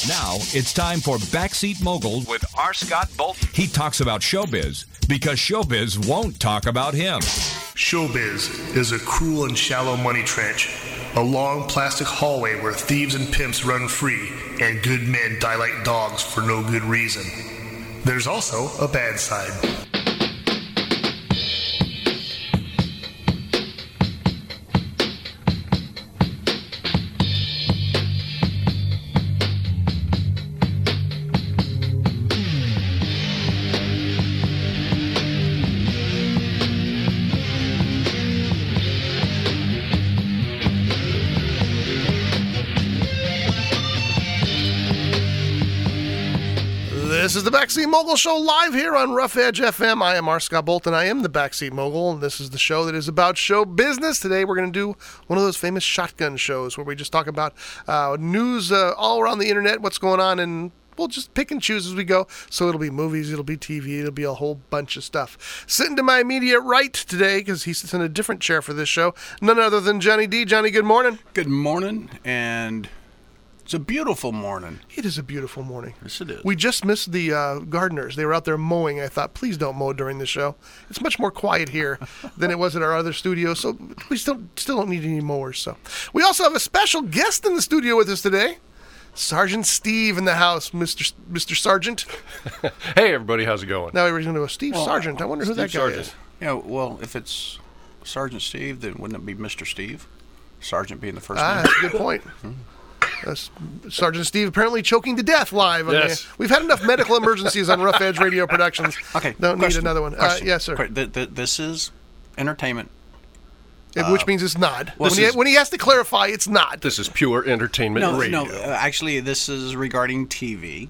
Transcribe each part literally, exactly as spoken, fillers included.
Now, it's time for Backseat Mogul with R. Scott Bolton. He talks about showbiz because showbiz won't talk about him. Showbiz is a cruel and shallow money trench, a long plastic hallway where thieves and pimps run free and good men die like dogs for no good reason. There's also a bad side. This is the Backseat Mogul Show live here on Rough Edge F M. I am R. Scott Bolton. I am the Backseat Mogul, and this is the show that is about show business. Today we're going to do one of those famous shotgun shows where we just talk about uh, news uh, all around the internet, what's going on, and we'll just pick and choose as we go. So it'll be movies, it'll be T V, it'll be a whole bunch of stuff. Sitting to my immediate right today, because he sits in a different chair for this show, none other than Johnny D. Johnny, good morning. Good morning, and it's a beautiful morning. It is a beautiful morning. Yes, it is. We just missed the uh, gardeners. They were out there mowing. I thought, please don't mow during the show. It's much more quiet here than it was at our other studio, so we still still don't need any mowers. So we also have a special guest in the studio with us today. Sergeant Steve in the house, Mister Mister Sergeant. Hey, everybody, how's it going? Now we're going to go, Steve Well, Sergeant. I wonder who Steve that guy Sargent. is. Yeah, well, if it's Sergeant Steve, then wouldn't it be Mister Steve? Sergeant being the first Ah, name. that's a good point. Uh, Sergeant Steve apparently choking to death live. On Yes. the, we've had enough medical emergencies on Rough Edge Radio Productions. Okay, Don't question, need another one. Uh, question. yes, sir. Quick, th- th- this is entertainment. It- Which means it's not. well, when, this he, is- when he has to clarify, it's not. This is pure entertainment No, radio. no. Uh, actually, this is regarding T V.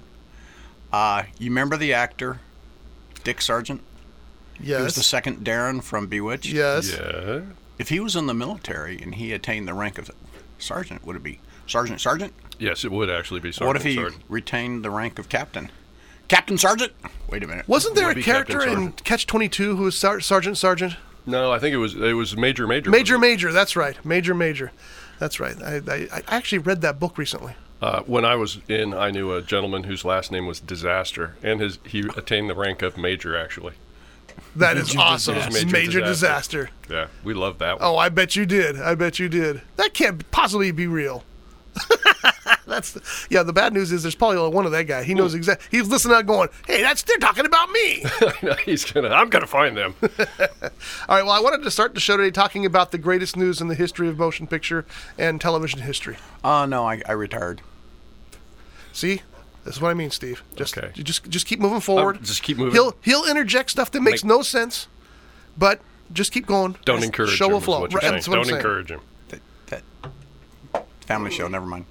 Uh, you remember the actor Dick Sargent? He was the Yes. second Darren from Bewitched. Yes. Yeah. If he was in the military and he attained the rank of sergeant, would it be Sergeant Sergeant? Yes, it would actually be Sergeant What if he Sargent. retained the rank of captain? Captain Sergeant? Wait a minute. Wasn't there Would a be character Captain in Sergeant. Catch twenty-two who was Sar- Sergeant Sergeant? No, I think it was it was Major Major. Major wasn't it? Major, that's right. Major Major. That's right. I, I, I actually read that book recently. Uh, when I was in, I knew a gentleman whose last name was Disaster, and his he attained the rank of Major, actually. That is Major awesome. Disaster. Major, Major disaster. Disaster. Yeah, we love that one. Oh, I bet you did. I bet you did. That can't possibly be real. That's yeah. The bad news is there's probably only one of that guy. He knows exactly. He's listening out, going, "Hey, that's they're talking about me." He's gonna. I'm gonna find them. All right. Well, I wanted to start the show today talking about the greatest news in the history of motion picture and television history. Oh, no, I, I retired. See, that's what I mean, Steve. Just, Okay. you just, just keep moving forward. Um, just keep moving. He'll, he'll interject stuff that makes Make- no sense, but just keep going. Don't Just encourage show him. will is flow. what you're Right, saying. that's what I'm Don't saying. encourage him. That, that family show, never mind.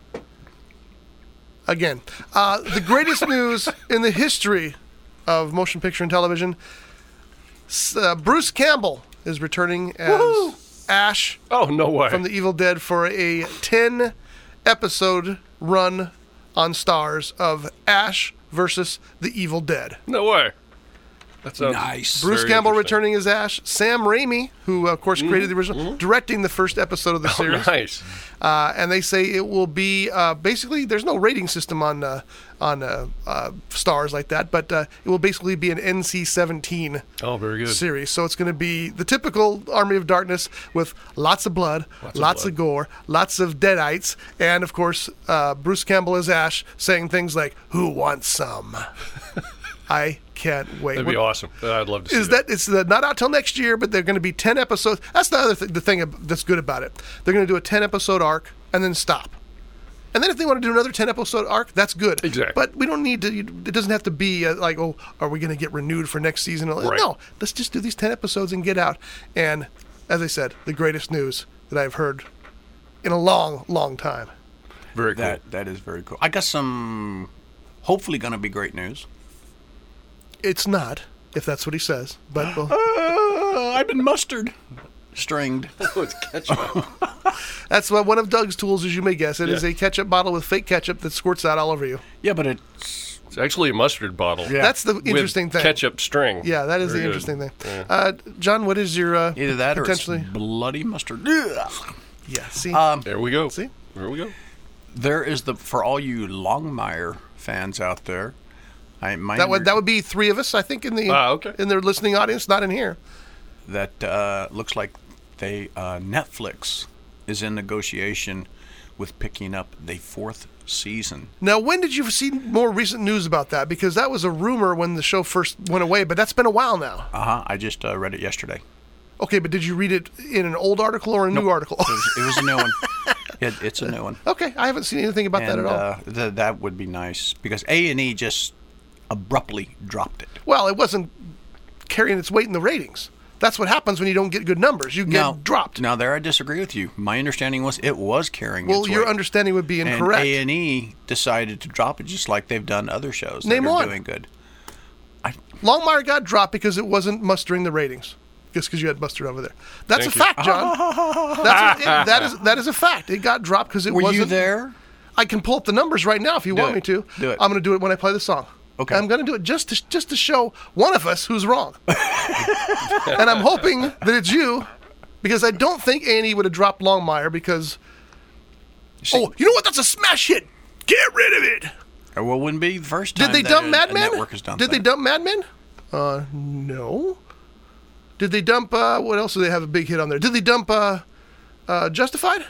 Again, uh, the greatest news in the history of motion picture and television. S- Uh, Bruce Campbell is returning as Woohoo! Ash Oh no way. from The Evil Dead for a ten episode run on Stars of Ash versus The Evil Dead. no way. That sounds Nice. Bruce very Campbell interesting. returning as Ash. Sam Raimi, who of course created the original, directing the first episode of the Oh, series. nice. Uh, and they say it will be uh, basically there's no rating system on uh, on uh, uh, Stars like that, but uh, it will basically be an N C seventeen Oh, very good. series. So it's going to be the typical Army of Darkness with lots of blood, lots, Lots of, of blood. gore, lots of deadites, and of course uh, Bruce Campbell as Ash saying things like "Who wants some?" I can't wait. That'd be What- awesome. I'd love to see is that it's uh, not out till next year, but they're going to be ten episodes. That's the other th- the thing ab- that's good about it. They're going to do a ten episode arc and then stop. And then if they want to do another ten episode arc, that's good. Exactly. But we don't need to. you- It doesn't have to be uh, like, oh, are we going to get renewed for next season? Right. No, let's just do these ten episodes and get out. And as I said, the greatest news that I've heard in a long, long time. Very cool. That That is very cool. I got some, hopefully going to be great news. It's not, if that's what he says. But well, Uh, I've been mustard stringed. Oh, it's ketchup. that's what one of Doug's tools, as you may guess. It is Yeah. a ketchup bottle with fake ketchup that squirts out all over you. Yeah, but it's It's actually a mustard bottle. Yeah. That's the with interesting thing. Ketchup string. Yeah, that is Very the good. interesting thing. Yeah. Uh, John, what is your uh, either that or potentially? it's bloody mustard. Ugh. Yeah, see, Um, There we go. See? There we go. There is the for all you Longmire fans out there. I might That would that would be three of us, I think, in the Ah, okay. in their listening audience, not in here. that uh, looks like they uh, Netflix is in negotiation with picking up the fourth season. Now, when did you see more recent news about that? Because that was a rumor when the show first went away, but that's been a while now. Uh huh. I just uh, read it yesterday. Okay, but did you read it in an old article or a new article? It was, it was a new one. It, it's a new one. Okay, I haven't seen anything about that And at all. uh, th- that would be nice because A and E just abruptly dropped it. Well, it wasn't carrying its weight in the ratings. That's what happens when you don't get good numbers. You get now, dropped. Now there, I disagree with you. My understanding was it was carrying. well, its your weight. understanding would be And incorrect. A and E decided to drop it just like they've done other shows Name that are one. doing good. Longmire got dropped because it wasn't mustering the ratings. Just because you had Buster over there. That's Thank a you. fact, John. That's a, it, that is that is a fact. It got dropped because it Were wasn't. you there? I can pull up the numbers right now if you Do want it. me to. Do it. I'm going to do it when I play the song. Okay. I'm going to do it just to just to show one of us who's wrong. And I'm hoping that it's you, because I don't think A and E would have dropped Longmire because. See- Oh, you know what? That's a smash hit. Get rid of it. Or well, wouldn't be the first time Did they that dump a, Mad a Men? network has done Did they that. dump Mad Men? Uh, no. Did they dump? Uh, what else do they have a big hit on there? Did they dump uh, uh, Justified?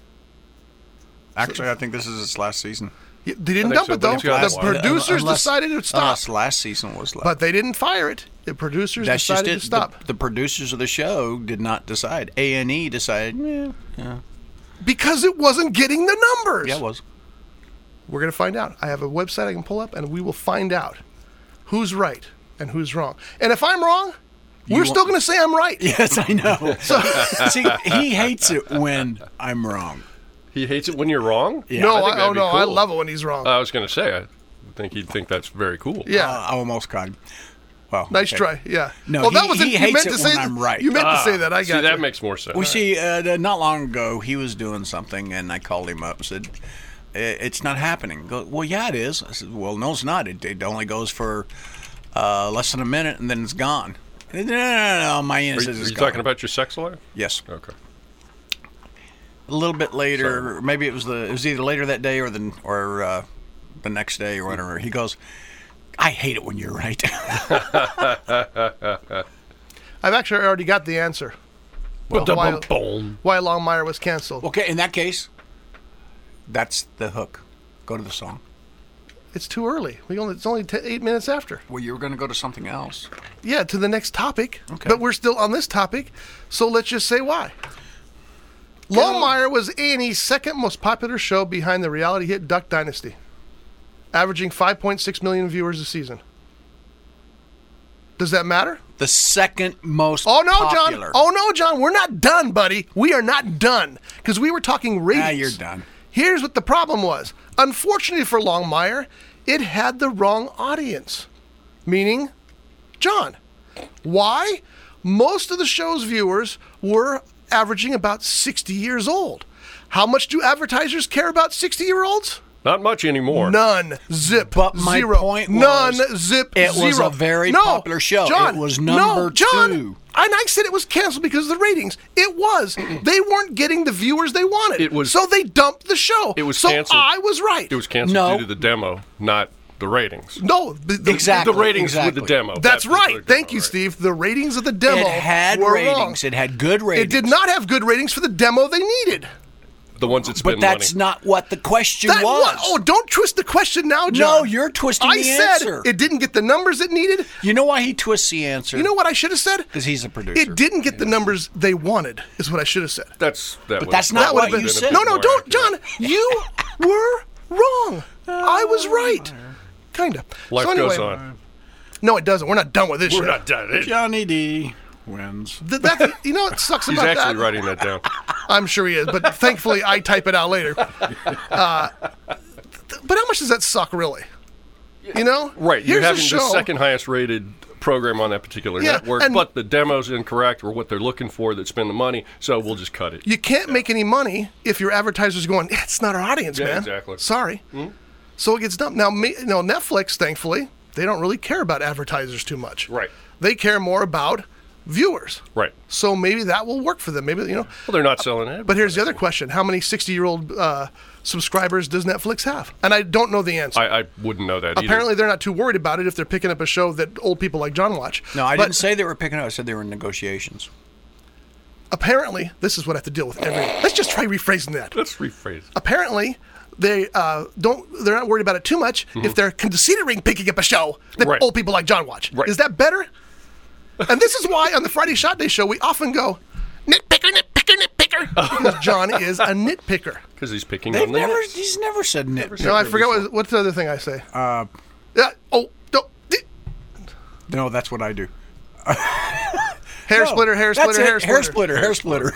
Actually, I think this is its last season. Yeah, they didn't I think dump so, it but though. it's got The one. producers Unless- decided to stop, Unless last season was last. but they didn't fire it. The producers That's just decided it. to stop The, the producers of the show did not decide. A and E decided. Eh, yeah, because it wasn't getting the numbers. yeah, it was. We're gonna find out. I have a website I can pull up, and we will find out who's right and who's wrong. And if I'm wrong, we're want- still gonna say I'm right. Yes, I know. So, see, he hates it when I'm wrong. He hates it when you're wrong? Yeah. no, I think I, oh that'd be no, I cool. love it when he's wrong. I was going to say, I think he'd think that's very cool. yeah. Uh, I almost cried. Well, Nice okay. try, yeah. No, well, that he- was he you hates meant it to when say I'm right. You meant to Ah, say that. I see, got that you. makes more sense. We see, uh, not long ago, he was doing something, and I called him up and said, "I- "It's not happening." Go, well, yeah, it is. I said, "Well, no, it's not. It, it only goes for uh, less than a minute, and then it's gone." No, no, no, no. My end Are you, says are it's you gone. talking about your sex life? Yes. Okay. A little bit later, maybe it was the it was either later that day or the or uh, the next day or whatever. He goes, "I hate it when you're right." I've actually already got the answer. Well, why, Ba-dum-bum-boom. why Longmire was canceled. Okay, in that case, that's the hook. Go to the song. It's too early. We only it's only t- eight minutes after. Well, you were going to go to something else. Yeah, to the next topic. Okay. But we're still on this topic, so let's just say why. Longmire was A and E's second most popular show behind the reality hit Duck Dynasty, averaging five point six million viewers a season. Does that matter? The second most Oh no, popular. John. Oh no, John. We're not done, buddy. We are not done because we were talking ratings. Ah, you're done. Here's what the problem was. Unfortunately for Longmire, it had the wrong audience, meaning John. Why? Most of the show's viewers were averaging about sixty years old. How much do advertisers care about sixty-year-olds? Not much anymore. None. Zip. But my Zero. point was, None. Zip. it was zero. a very No, popular show. John, It was no, number John, two. And I said it was canceled because of the ratings. It was. They weren't getting the viewers they wanted. It was- So they dumped the show. It was so canceled. I was right. It was canceled No. due to the demo, not the ratings. No. The, the, Exactly. The ratings exactly. with the demo. That's what right. they're Thank doing, you, right. Steve. The ratings of the demo It had were ratings. wrong. It had good ratings. It did not have good ratings for the demo they needed. The ones that But spend that's money. not what the question That was. wa- oh, don't twist the question now, John. No, you're twisting I the said answer. it didn't get the numbers it needed. You know why he twists the answer? You know what I should have said? Because he's a producer. It didn't get the numbers they wanted, is what I should have said. That's that. But would- that's not that what would have you been a said. bit No, no, more don't, accurate. John. You were wrong. I was right. Kinda. Life so anyway, goes on. No, it doesn't. We're not done with this. We're shit. not done. It- Johnny D wins. Th- that, you know what sucks He's about actually that? writing that down. I'm sure he is, but thankfully I type it out later. Uh, th- but how much does that suck, really? You know, Right, Here's you're a having the show- second highest rated program on that particular Yeah, network, and- but the demo's incorrect or what they're looking for that spend the money, so we'll just cut it. You can't make any money if your advertiser's going, "Yeah, it's not our audience, Yeah, man. exactly. Sorry. So it gets dumped. Now, me, you know, Netflix, thankfully, they don't really care about advertisers too much. Right. They care more about viewers. Right. So maybe that will work for them. Maybe, you know. Well, they're not selling it. But here's the other question. How many sixty-year-old uh, subscribers does Netflix have? And I don't know the answer. I, I wouldn't know that Apparently either. they're not too worried about it if they're picking up a show that old people like John watch. No, I But didn't say they were picking up. I said they were in negotiations. apparently, this is what I have to deal with every... Let's just try rephrasing that. Let's rephrase. Apparently, they uh, don't. They're not worried about it too much if they're considering picking up a show that Right. old people like John watch. Right. Is that better? And this is why on the Friday Shot Day show we often go nitpicker, nitpicker, nitpicker, because John is a nitpicker. Because he's picking They've on the never. nits. He's never said nit. No, I forgot what, what's the other thing I say. Uh, Yeah. Oh, no. di- no, that's what I do. Hair No, splitter, hair that's splitter, it. hair splitter. Hair splitter. Hair splitter.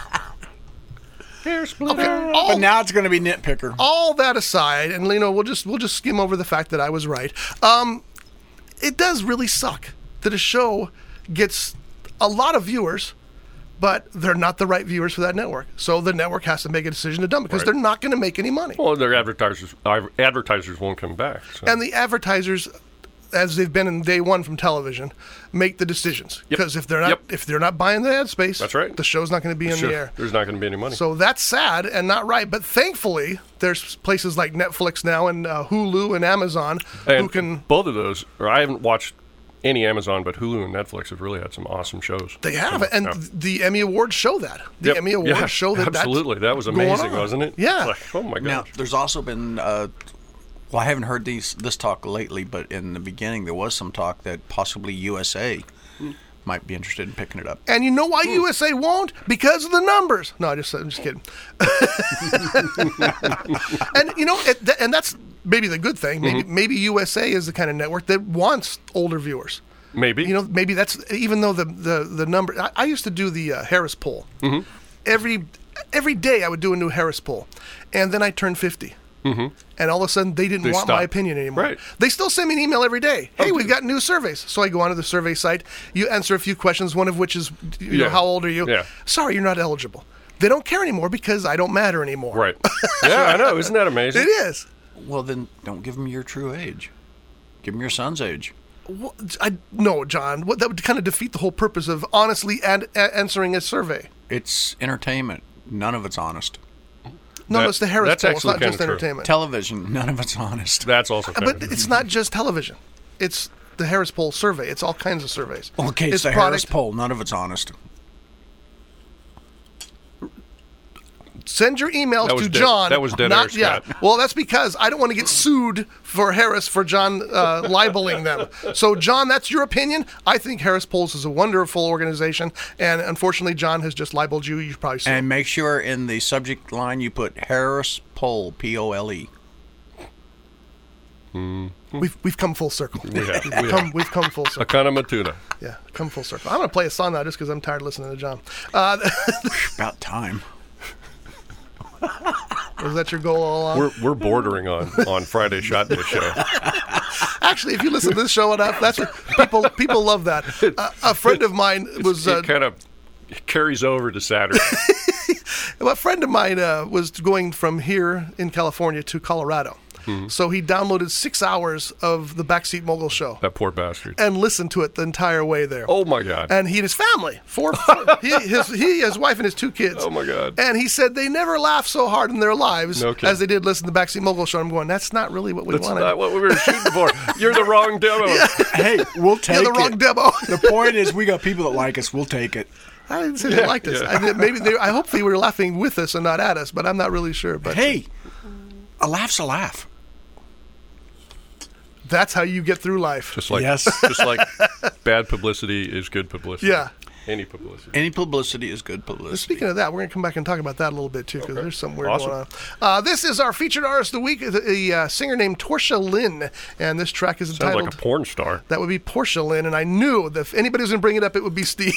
Hair splitter. Okay. All, But now it's going to be nitpicker. all that aside, and you know, we'll just we'll just skim over the fact that I was right. Um, it does really suck that a show gets a lot of viewers, but they're not the right viewers for that network. So the network has to make a decision to dump it because Right. they're not going to make any money. Well, their advertisers advertisers won't come back. So. And the advertisers, as they've been in day one from television, make the decisions Yep. because if they're not Yep. if they're not buying the ad space, That's right. the show's not going to be in Sure, the air. there's not going to be any money. So that's sad and not right. But thankfully, there's places like Netflix now and uh, Hulu and Amazon and who can. both of those, or I haven't watched any Amazon, but Hulu and Netflix have really had some awesome shows. They have, So, and yeah. the Emmy Awards show that. The Yep. Emmy Awards Yeah, show that. absolutely. That's That was going amazing, on. wasn't it? Yeah. It's like, oh my Now, gosh. there's also been, uh, well, I haven't heard these this talk lately, but in the beginning there was some talk that possibly U S A might be interested in picking it up. And you know why U S A won't? Because of the numbers. No, I just, I'm just kidding. and you know, it, th- and that's maybe the good thing. Maybe Mm-hmm. maybe U S A is the kind of network that wants older viewers. Maybe. You know, maybe that's even though the the the number. I, I used to do the uh, Harris poll. Mm-hmm. Every every day I would do a new Harris poll, and then I turned fifty. Mm-hmm. And all of a sudden, they didn't They want my stopped. opinion anymore. Right. They still send me an email every day. Hey, Oh, we've good. got new surveys. So I go onto the survey site. You answer a few questions, one of which is, you know, Yeah. how old are you? Yeah. Sorry, you're not eligible. They don't care anymore because I don't matter anymore. Right. Yeah, I know. Isn't that amazing? It is. Well, then don't give them your true age. Give them your son's age. Well, I, no, John. What, that would kind of defeat the whole purpose of honestly ad, a- answering a survey. It's entertainment. None of it's honest. No, That- no, it's the Harris that's poll. It's actually not just kinda true. entertainment. Television. None of it's honest. That's also kind But of, it's not just television. It's the Harris poll survey. It's all kinds of surveys. Okay, it's, the Harris poll. None of it's honest. Send your emails That was to dead- John. that was dead not, air, yeah. Scott. Well, that's because I don't want to get sued for Harris for John uh, libeling them. So, John, that's your opinion. I think Harris Polls is a wonderful organization, and unfortunately, John has just libeled you. You should probably sue. And make sure in the subject line you put Harris Poll, P O L E. We've we've come full circle. We have, We've we come have. we've come full circle. Akana Matuna. Yeah, come full circle. I'm gonna play a song now just because I'm tired of listening to John. Uh, About time. was that your goal all along? We're we're bordering on on Friday Shot Day show. Actually, if you listen to this show enough, that's what people people love that. Uh, a friend of mine was. Uh, it kind of carries over to Saturday. Well, a friend of mine uh, was going from here in California to Colorado. So he downloaded six hours of the Backseat Mogul show That poor bastard. and listened to it the entire way there. Oh my God. And he and his family, four, he, his, he, his wife, and his two kids. Oh, my God. And he said they never laughed so hard in their lives No kidding. as they did listen to the Backseat Mogul show. I'm going, that's not really what we That's wanted. not what we were shooting for. You're the wrong demo. Hey, we'll take You're the wrong it. demo. The point is, we got people that like us. We'll take it. I didn't say they liked us. yeah. I did, maybe they, I hope they were laughing with us and not at us, but I'm not really sure. But Hey, a laugh's a laugh. that's how you get through life. Just like Yes. just like bad publicity is good publicity. Yeah. Any publicity. Any publicity is good publicity. Speaking of that, we're going to come back and talk about that a little bit, too, because Okay. there's something weird Awesome. going on. Uh, this is our featured artist of the week, a, a uh, singer named Torsha Lynn, and this track is Sounds entitled... like a porn star. That would be Portia Lynn, and I knew that if anybody was going to bring it up, it would be Steve.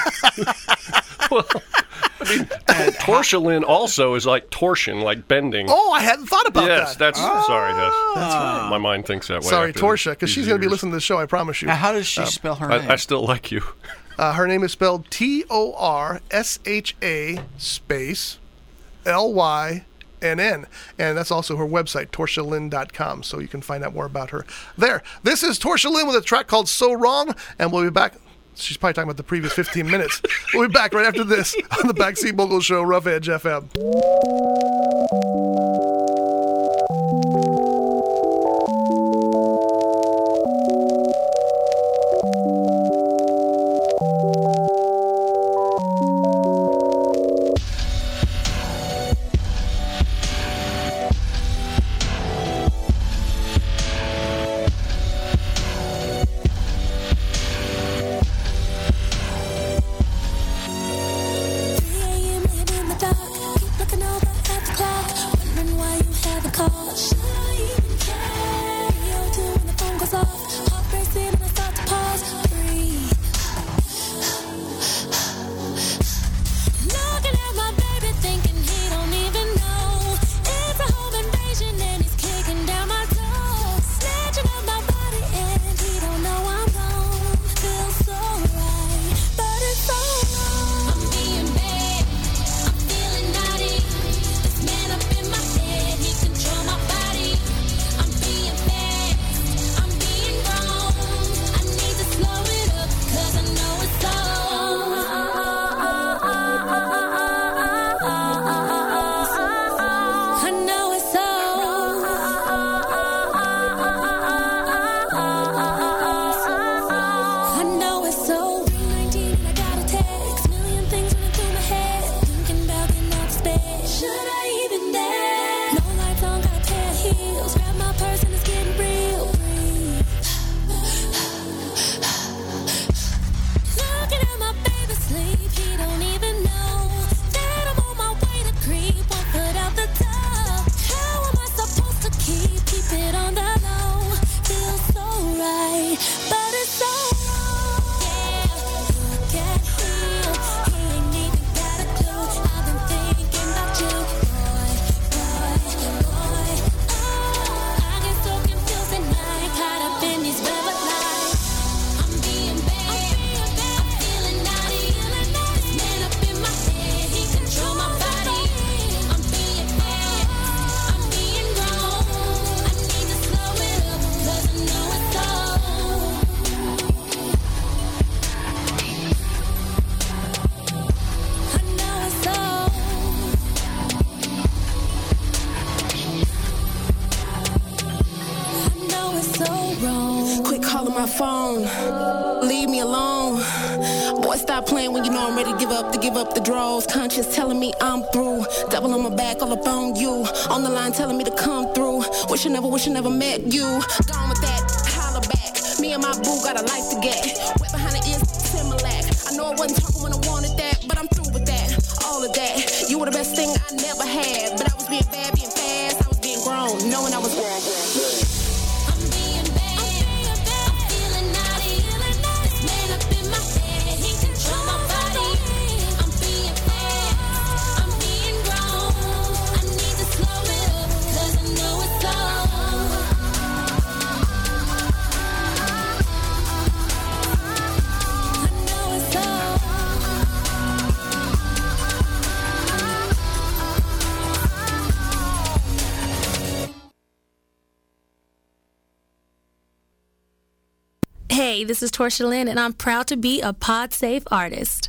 Torsion also is like torsion, like bending. Oh, I hadn't thought about yes, that. that's sorry. Yes, that's right. My mind thinks that way. Sorry, after Torsha, because these she's going to be years. listening to the show, I promise you. Now, how does she spell her name? I, I still like you. Uh, her name is spelled T O R S H A space L Y N N. And that's also her website, torsha lynn dot com. So you can find out more about her there. This is Torsha Lynn with a track called So Wrong, and we'll be back She's probably talking about the previous fifteen minutes. We'll be back right after this on the Backseat Mogul Show, Rough Edge F M. Conscious telling me I'm through. Devil on my back, all up on you. On the line telling me to come through. Wish I never, wish I never met you. Gone with that, holler back. Me and my boo got a life to get. Wet behind the ears, Similac. I know I wasn't talking when I wanted that, but I'm through with that. All of that. You were the best thing I never had. But I was being bad, being fast. I was being grown, knowing I was wrong. Hey, this is Torsha Lynn, and I'm proud to be a PodSafe artist.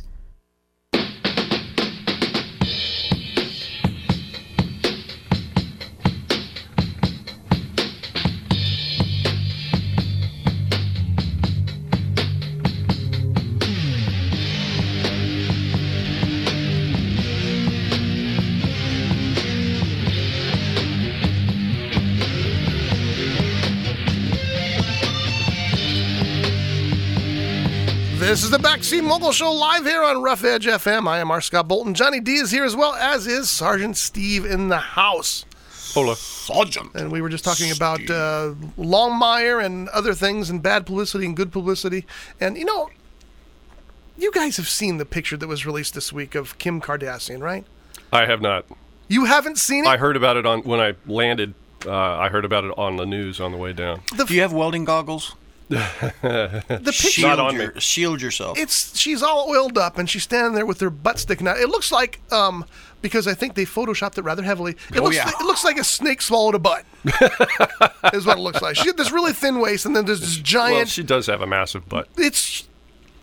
This is the Backseat Mogul Show live here on Rough Edge F M. I am R. Scott Bolton. Johnny D is here as well, as is Sergeant Steve in the house. Hola. Sergeant. And we were just talking about uh, Longmire and other things and bad publicity and good publicity. And, you know, you guys have seen the picture that was released this week of Kim Kardashian, right? I have not. You haven't seen it? I heard about it on when I landed. Uh, I heard about it on the news on the way down. The Do you have welding goggles? The picture, Shield, Not on your, me. shield yourself. it's she's all oiled up and she's standing there with her butt sticking out. It looks like um because I think they photoshopped it rather heavily. It Oh, looks yeah. like, it looks like a snake swallowed a butt. Is what it looks like. She had this really thin waist and then there's this giant. Well, she does have a massive butt. It's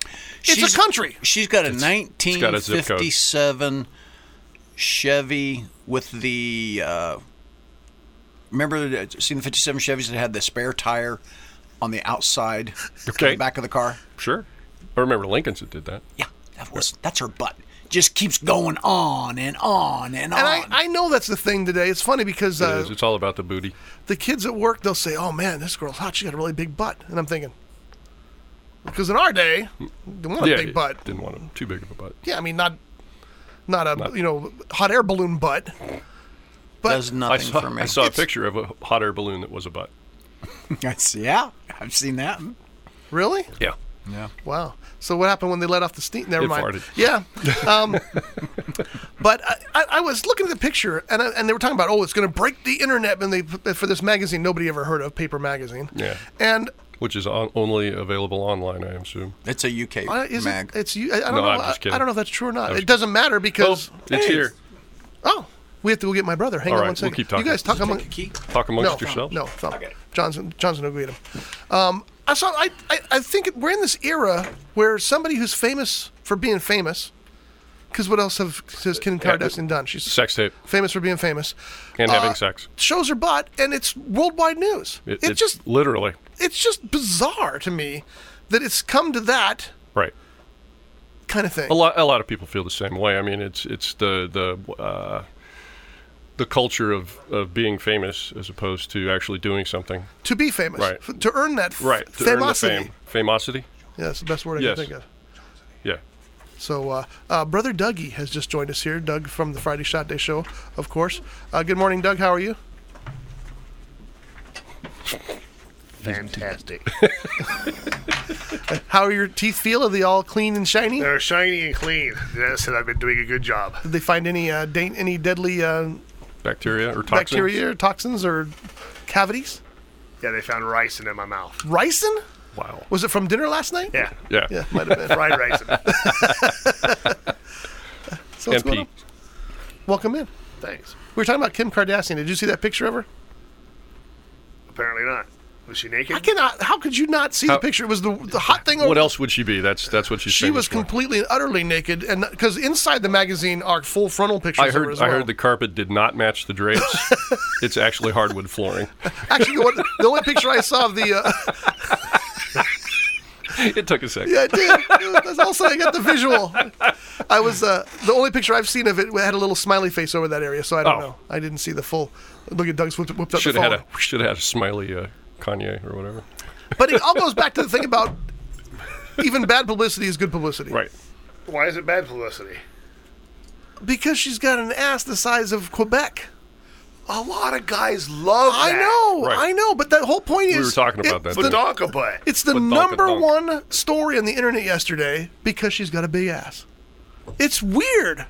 It's She's- a country. She's got a got a nineteen fifty-seven Chevy with the. Uh, remember, the, seen the fifty-seven Chevys that had the spare tire on the outside, Okay. of the back of the car? Sure. I remember Lincoln's that did that. Yeah, that was that's her butt. Just keeps going on and on and on. And I, I know that's the thing today. It's funny because It uh, is. It's all about the booty. the kids at work, they'll say, "Oh man, this girl's hot. She got a really big butt." And I'm thinking, because in our day, they want a yeah, big you butt. Didn't want a, too big of a butt. Yeah, I mean, not not a Not- you know hot air balloon butt. But does I nothing saw, for me. I saw a It's- picture of a hot air balloon that was a butt. That's, yeah, I've seen that. really, Yeah. Yeah. wow. So what happened when they let off the steam? Never It mind. farted. Yeah. Um, but I, I, I was looking at the picture, and I, and they were talking about, oh, it's going to break the internet, and they for this magazine nobody ever heard of, Paper Magazine. Yeah. And Which is on, only available online, I assume. It's a U K uh, is mag. it? It's you. I, I don't No, know. I'm just I, kidding. I don't know if that's true or not. was- It doesn't matter because Oh, it's here. oh, we have to go get my brother. Hang All on right, one we'll second. keep talking. You guys talk among. Key? Talk amongst No, yourselves. no, no. Johnson, Johnson will go get him. Um, I saw. I, I, I think it, we're in this era where somebody who's famous for being famous, because what else have has Kim Kardashian done? She's Sex tape famous for being famous and Uh, having sex. shows her butt, and it's worldwide news. It, It, it's just, literally it's just bizarre to me that it's come to that right. kind of thing. A lot, a lot of people feel the same way. I mean, it's it's the the uh, the culture of, of being famous as opposed to actually doing something. To be famous, Right. F- to earn that f- Right. To earn the famosity. fame. Famosity. Yeah, that's the best word I Yes. can think of. Yeah. So, uh, uh, Brother Dougie has just joined us here. Doug from the Friday Shot Day Show, of course. Uh, good morning, Doug. How are you? Fantastic. How are your teeth feel? Are they all clean and shiny? They're shiny and clean. Yes, and I've been doing a good job. Did they find any uh, da- any deadly uh, Bacteria or toxins. bacteria, or toxins, or cavities? Yeah, they found ricin in my mouth. Ricin? Wow. Was it from dinner last night? Yeah, Yeah. Yeah, might have been. fried ricin. So what's And going pee. on? Welcome in. Thanks. We were talking about Kim Kardashian. Did you see that picture of her? Apparently not. Was she naked? I cannot. How could you not see How- the picture? It was the the hot thing. Over What else would she be? That's that's what she's She famous was for. completely and utterly naked, and because inside the magazine are full frontal pictures. I of her heard as I well. heard the carpet did not match the drapes. It's actually hardwood flooring. Actually, what, the only picture I saw of the. Uh, It took a second. yeah, it did. That's also I got the visual. I was uh, the only picture I've seen of it had a little smiley face over that area, so I don't Oh. know. I didn't see the full. Look at Doug's whipped, whipped up Should the have phone. had a should have had a smiley uh, Kanye or whatever. But it all goes back to the thing about even bad publicity is good publicity. Right. Why is it bad publicity? Because she's got an ass the size of Quebec. A lot of guys love I that. know, Right. I know, but the whole point is We were talking about that, it's too. the, Badonka butt. it's the Badonka number donk. one story on the internet yesterday because she's got a big ass. It's weird.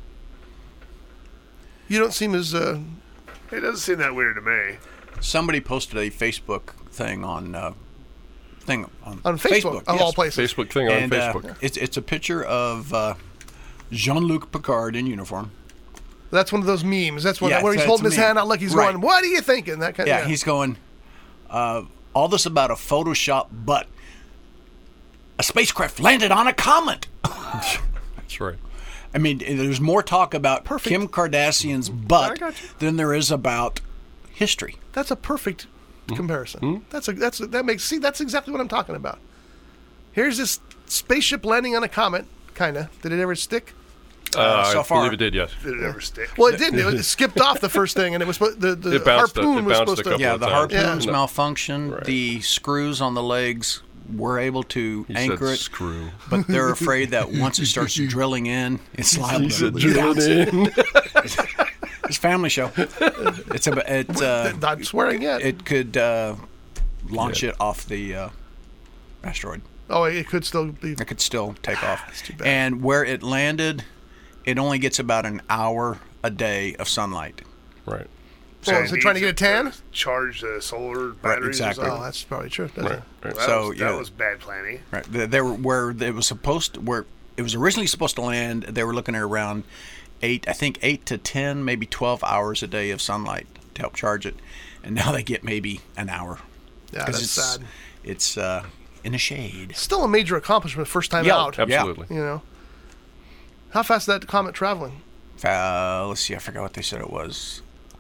You don't seem as uh, It doesn't seem that weird to me. Somebody posted a Facebook thing on uh, thing on, on Facebook, of yes. all places. Facebook thing on and uh, Facebook. it's it's a picture of uh, Jean-Luc Picard in uniform. That's one of those memes. That's one Yeah, where he's it's- holding it's his a meme. hand out like he's Right. going, "What are you thinking?" That kind Yeah, of. he's going. Uh, all this about a Photoshop butt. A spacecraft landed on a comet. That's right. I mean, there's more talk about Perfect. Kim Kardashian's I butt got you. than there is about history. That's a perfect Hmm? comparison. That's a that's a, that makes see that's exactly what I'm talking about. Here's this spaceship landing on a comet, kind of. Did it ever stick? Uh, so I far- believe it did. Yes. Did it ever stick? Well, it didn't. It, was, it skipped off the first thing, and it was supposed- the the It bounced a- harpoon it was bounced a supposed to. couple Yeah, of the times. harpoons Yeah. malfunctioned. Right. The screws on the legs were able to He anchor said it, screw. but they're afraid that once it starts drilling in, it's liable He to said bounce. drilling in. It's a family show. It's a it uh, Not swearing yet. it could uh, launch it off the uh, asteroid. oh, it could still be. It could still take off. too bad. And where it landed, it only gets about an hour a day of sunlight. Right. So is it trying to get a tan? Charge the solar batteries. exactly. Or Oh, something? that's probably true. Doesn't Right. it? Right. That So, was, yeah. that was bad planning. Right. They they were where it was supposed to, where it was originally supposed to land. They were looking at around eight, I think eight to ten, maybe twelve hours a day of sunlight to help charge it, and now they get maybe an hour. Yeah, 'Cause that's it's, sad. It's uh, in the shade. Still a major accomplishment, first time Yeah, out. Absolutely. You know, how fast is that comet traveling? Uh, let's see, I forgot what they said it was.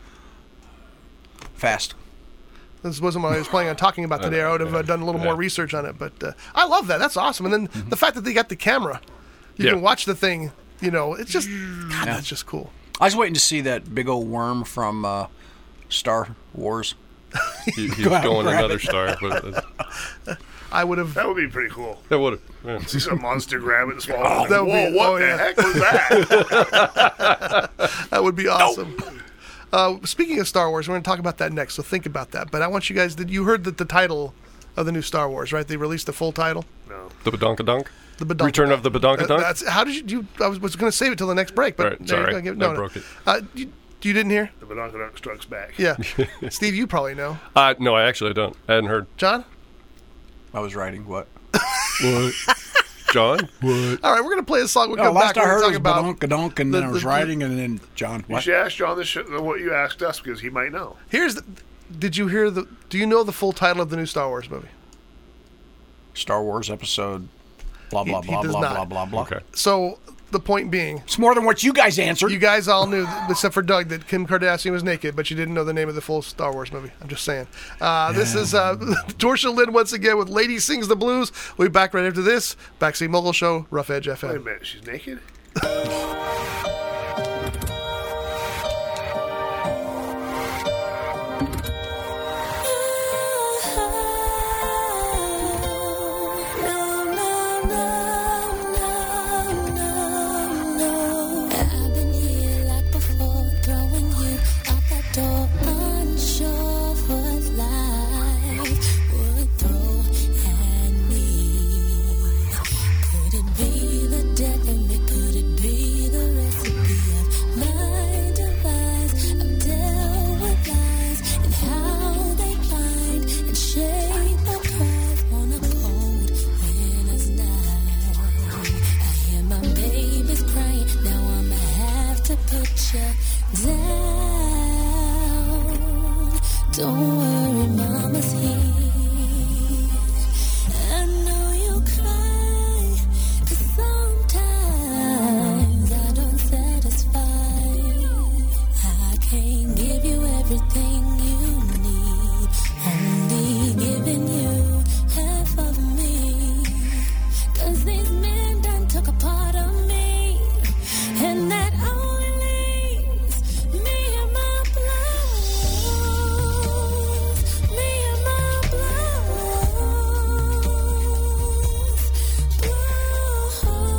Fast. This wasn't what I was planning on talking about today. I would have uh, done a little Yeah. more research on it, but uh, I love that. That's awesome. And then Mm-hmm. the fact that they got the camera, you Yeah. can watch the thing. You know, it's just God, Yeah. that's just cool. I was waiting to see that big old worm from uh, Star Wars. He, he's Go out and going grab another it. star. But uh, I would have. That would be pretty cool. that would have. See some monster grab it and swallow it. that would Whoa, be- what oh, the yeah. heck was that? That would be awesome. Uh, speaking of Star Wars, we're going to talk about that next. So think about that. But I want you guys. Did you heard that the title of the new Star Wars? Right? They released the full title. No. The Badonkadonk? The Badonka Return of the Badonkadonk? Uh, that's how did you? you I was, was going to save it till the next break, but Right, it's there you all go. right. Give- I no, no. broke it. Uh, you, you didn't hear? The Badonkadonk Strikes Back. Yeah, Steve, you probably know. Uh, no, I actually don't. I hadn't heard. John. I was writing what? What? John? What? All right, we're going to play a song. We'll No, come last back. I We're heard going was to talk about. badonk-a-donk, and the- then I was the- writing, and then John. You What? should ask John this sh- what you asked us because he might know. Here's the. Did you hear the? Do you know the full title of the new Star Wars movie? Star Wars episode. Blah blah He- he blah does blah not. blah blah blah. Okay. So the point being, It's more than what you guys answered. you guys all knew, except for Doug, that Kim Kardashian was naked, but you didn't know the name of the full Star Wars movie. I'm just saying. Uh, this is uh, Torsha Lynn once again with Lady Sings the Blues. We'll be back right after this. Backseat Mogul Show, Rough Edge F Wait a M. minute, she's naked? I've been here like before, throwing you out that door, unsure what life would throw at me. Could it be the death of me? Could it be the recipe of my demise? I've dealt with lies and how they bind and shape my cries on a cold winter's night. I hear my babies crying, now I'ma have to put you down. Don't worry, mama's here. I know you cry, 'cause sometimes I don't satisfy. I can't give you everything you need, only giving you half of me. 'Cause these men done took a part of me, and that only leaves me and my blues, me and my blues, blues.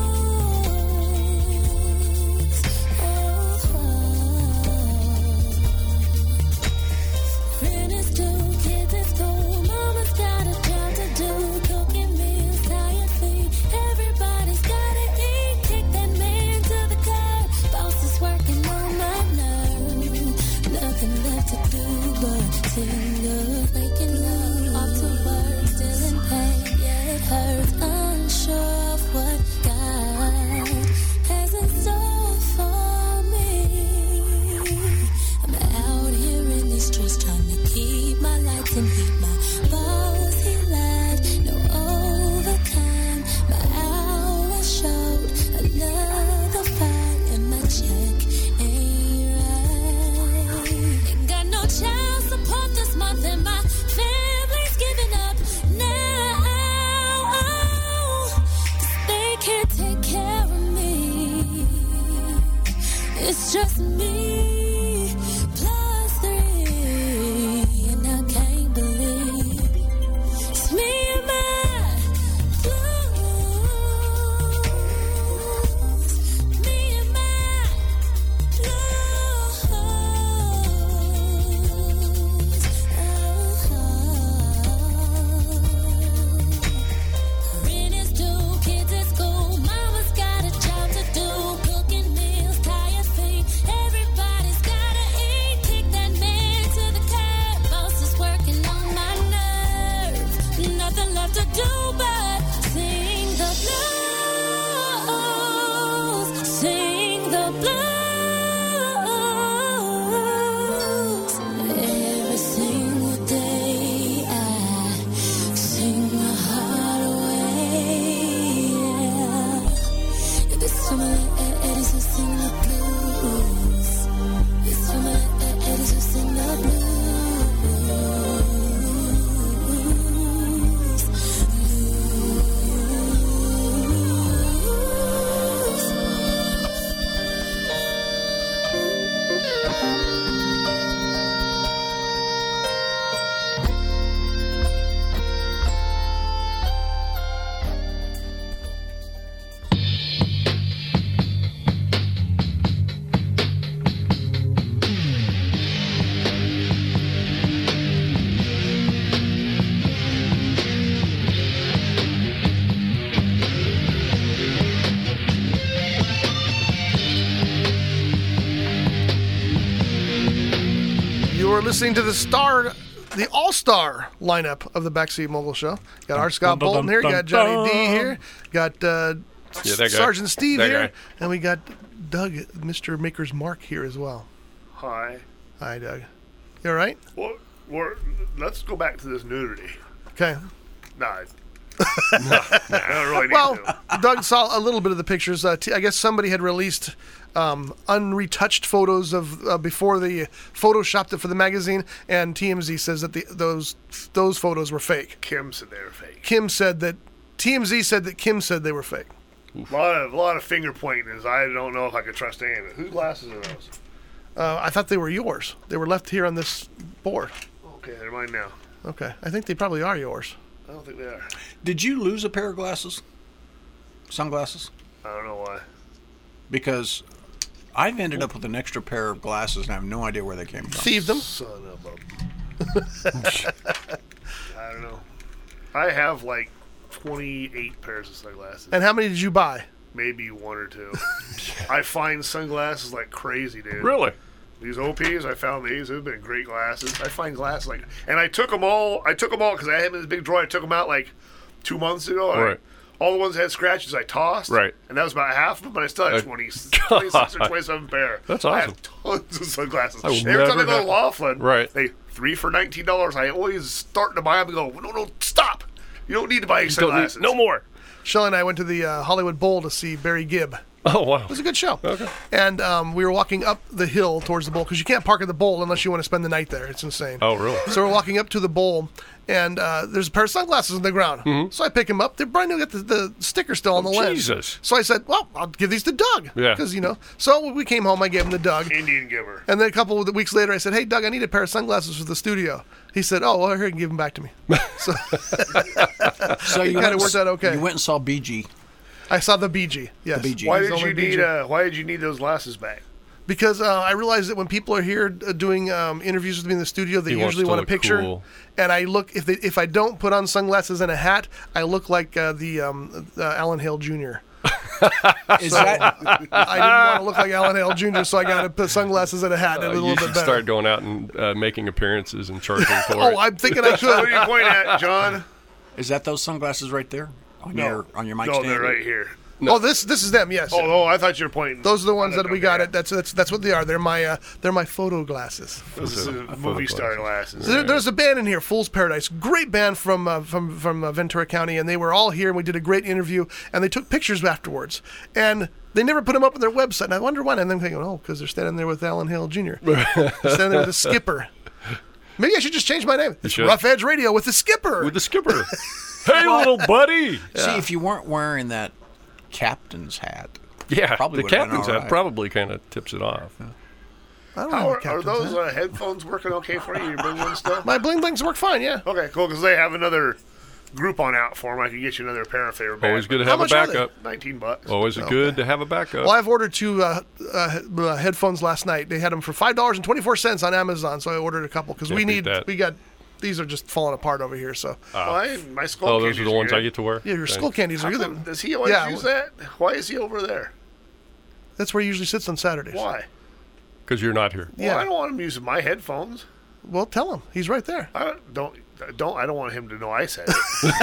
Oh. Rent is due, kids at school, mama's got a job to do, cooking meals, tired feet, everybody's gotta eat, kick that man to the curb, boss is working on my nerves, nothing left to do but single, making love, off to work, still in pain, yeah it hurts, unsure of what God has in store for me. I'm out here in these streets trying to keep my lights and heat. My boss, he lied, no overtime. My hours showed another fight, and my check ain't right. Ain't got no child support this month, and my family's giving up now. 'Cause they can't take care of me. It's just me plus three, and I can't believe it's me and my blues, me and my blues. Rent is due, kids at school, mama's got a job to do, cooking meals, tired feet, every listening to the star, the all-star lineup of the Backseat Mogul Show. Got R. Scott Bolton here, got Johnny D here, got uh, Yeah, that guy. Sergeant Steve That here, guy. and we got Doug, Mister Maker's Mark here as well. Hi. Hi, Doug. You all right? Well, we're, let's go back to this nudity. Okay. Nah. I- I don't really need Well, to. Doug saw a little bit of the pictures. Uh, t- I guess somebody had released um, unretouched photos of uh, before they photoshopped it for the magazine, and T M Z says that the, those those photos were fake. Kim said they were fake. Kim said that T M Z said that Kim said they were fake. A lot of, a lot of finger pointing is I don't know if I could trust any of it. Whose glasses are those? Uh, I thought they were yours. They were left here on this board. Okay, they're mine now. Okay, I think they probably are yours. I don't think they are. Did you lose a pair of glasses? Sunglasses? I don't know why. Because I've ended up with an extra pair of glasses and I have no idea where they came from. Thieved them. Son of a... I don't know. I have like twenty-eight pairs of sunglasses. And how many did you buy? Maybe one or two. I find sunglasses like crazy, dude. Really? These O Ps, I found these. They've been great glasses. I find glasses like, and I took them all. I took them all because I had them in this big drawer. I took them out like two months ago. and I- Right. all the ones that had scratches, I tossed. Right. And that was about half of them, but I still had Uh, twenty, twenty-six or twenty-seven pair. That's I awesome. have tons of sunglasses. I will Every time I never go to have- Laughlin, Right. they three for nineteen dollars. I always start to buy them and go, no, no, stop. You don't need to buy any Don't sunglasses. need- no more. Shelley and I went to the uh, Hollywood Bowl to see Barry Gibb. Oh, wow. It was a good show. Okay. And um, we were walking up the hill towards the bowl because you can't park at the bowl unless you want to spend the night there. It's insane. Oh, really? So we're walking up to the bowl, and uh, there's a pair of sunglasses on the ground. Mm-hmm. So I pick them up. They're brand new. Got the, the sticker still on the lens. Jesus. So I said, well, I'll give these to Doug. Yeah. Because, you know. So we came home. I gave them to Doug. Indian giver. And then a couple of weeks later, I said, hey, Doug, I need a pair of sunglasses for the studio. He said, oh, well, here, you can give them back to me. So So you kinda went- worked out okay. You went and saw B G. I saw the B G. Yes. The B G. Why He's did only you B need? G. Uh, why did you need those glasses back? Because uh, I realized that when people are here uh, doing um, interviews with me in the studio, they He wants usually to want a look picture. cool. And I look if they, if I don't put on sunglasses and a hat, I look like uh, the um, uh, Alan Hale Junior Is that I didn't want to look like Alan Hale Junior, so I got to put sunglasses and a hat. Uh, a little you bit should better. start going out and uh, making appearances and charging for Oh, it. I'm thinking I What are could. you pointing at, John? is that those sunglasses right there on No. your on your mic No, stand? they're right here. Oh, this this is them. Yes. Oh, oh, I thought you were pointing. Those are the ones that we got. Okay. It. That's that's that's what they are. They're my uh, they're my photo glasses. Those are Photo movie star glasses. There, there's a band in here, Fool's Paradise, great band from uh, from from uh, Ventura County, and they were all here, and we did a great interview, and they took pictures afterwards, and they never put them up on their website, and I wonder why. And then thinking, oh, because they're standing there with Alan Hale Junior They're standing there with the skipper. Maybe I should just change my name. It's should. Rough Edge Radio with the skipper. With the skipper. Hey, little buddy. See, if you weren't wearing that captain's hat, Yeah, Probably the would've been captain's all hat right. probably kind of tips it off. I don't How know. are, are those uh, headphones working okay for you? You bring one still? My bling blings work fine. Yeah. Okay, cool. Because they have another Groupon out for them. I could get you another pair of favorite. Always good to How have a much are they? backup. Nineteen bucks. Always good to have a backup. Well, I've ordered two uh, uh, uh, headphones last night. They had them for five dollars and twenty four cents on Amazon, so I ordered a couple because Can't we beat need that. we got these are just falling apart over here. So Well, I, my skull oh, those are candies the ones here. I get to wear? yeah, your Thanks. skull candies are How good. come- Does he always Yeah, use well- that? Why is he over there? That's where he usually sits on Saturdays. Why? Because you're not here. Well, Yeah. I don't want him using my headphones. Well, tell him he's right there. I don't, don't don't I don't want him to know I said it.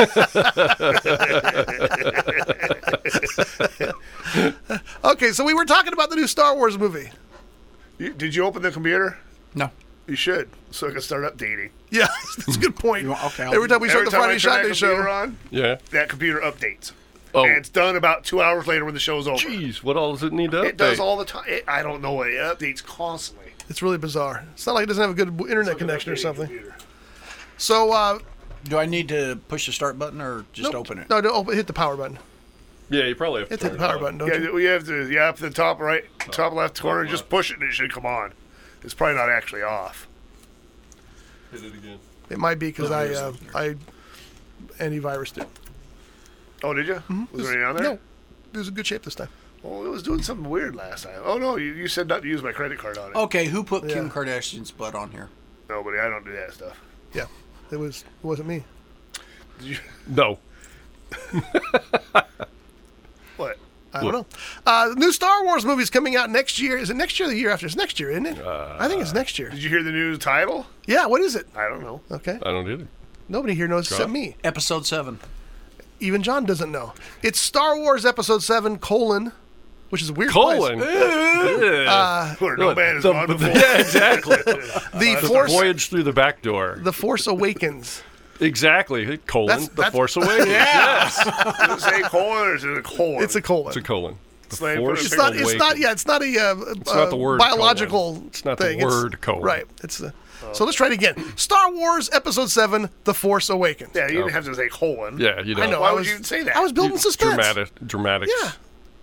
Okay, so we were talking about the new Star Wars movie. You, did you open the computer? no. You should, so I can start updating. Yeah, that's a good point. You want- okay, I'll Every do time we start Every the time Friday I turn Shot that Day computer show, on, Yeah. that computer updates. Oh, And it's done about two hours later when the show's over. jeez. What all does it need to update? It does all the time. It, I don't know. It updates constantly. it's really bizarre. It's not like it doesn't have a good internet connection or Updating something. computer. So, uh, Do I need to push the start button or just nope. open it? No, don't open, hit the power button. Yeah, you probably have to Hit the turn it power on. button, don't Yeah, you? you have to. Yeah, up the top right, top left corner. Just push it, and it should come on. It's probably not actually off. Hit it again. It might be because I uh, I antivirused it. Oh, did you? Was there any on there? No, it was in good shape this time. Well, it was doing something weird last time. Oh no, you, you said not to use my credit card on it. Okay, who put Kim Yeah. Kardashian's butt on here? Nobody. I don't do that stuff. Yeah, it was. It wasn't me. Did you? No. What? I don't know. Uh, the new Star Wars movie's coming out next year. Is it next year or the year after? It's next year, isn't it? Uh, I think it's next year. Did you hear the new title? Yeah, what is it? I don't know. Okay. I don't either. Nobody here knows John? except me. Episode seven. Even John doesn't know. It's Star Wars Episode seven, colon, which is a weird Colon. place. uh, Where no man has the, gone the, before. yeah, exactly. The the Force, voyage through the back door. The Force Awakens. Exactly. Colon. That's- the that's- Force Awakens. Yes. Does it say colon or is it a colon? It's a colon. It's a colon. The Slave Force It's not. It's Awakens. not. Yeah. It's not a. Uh, It's uh, not the word biological. colon. It's not the thing. word colon. Right. It's the. So let's try it again. Star Wars Episode Seven: The Force Awakens. Yeah, you didn't have to say colon. Yeah, you know. I know. Why I would was, you say that? I was building suspense. Dramatic, dramatics. Yeah.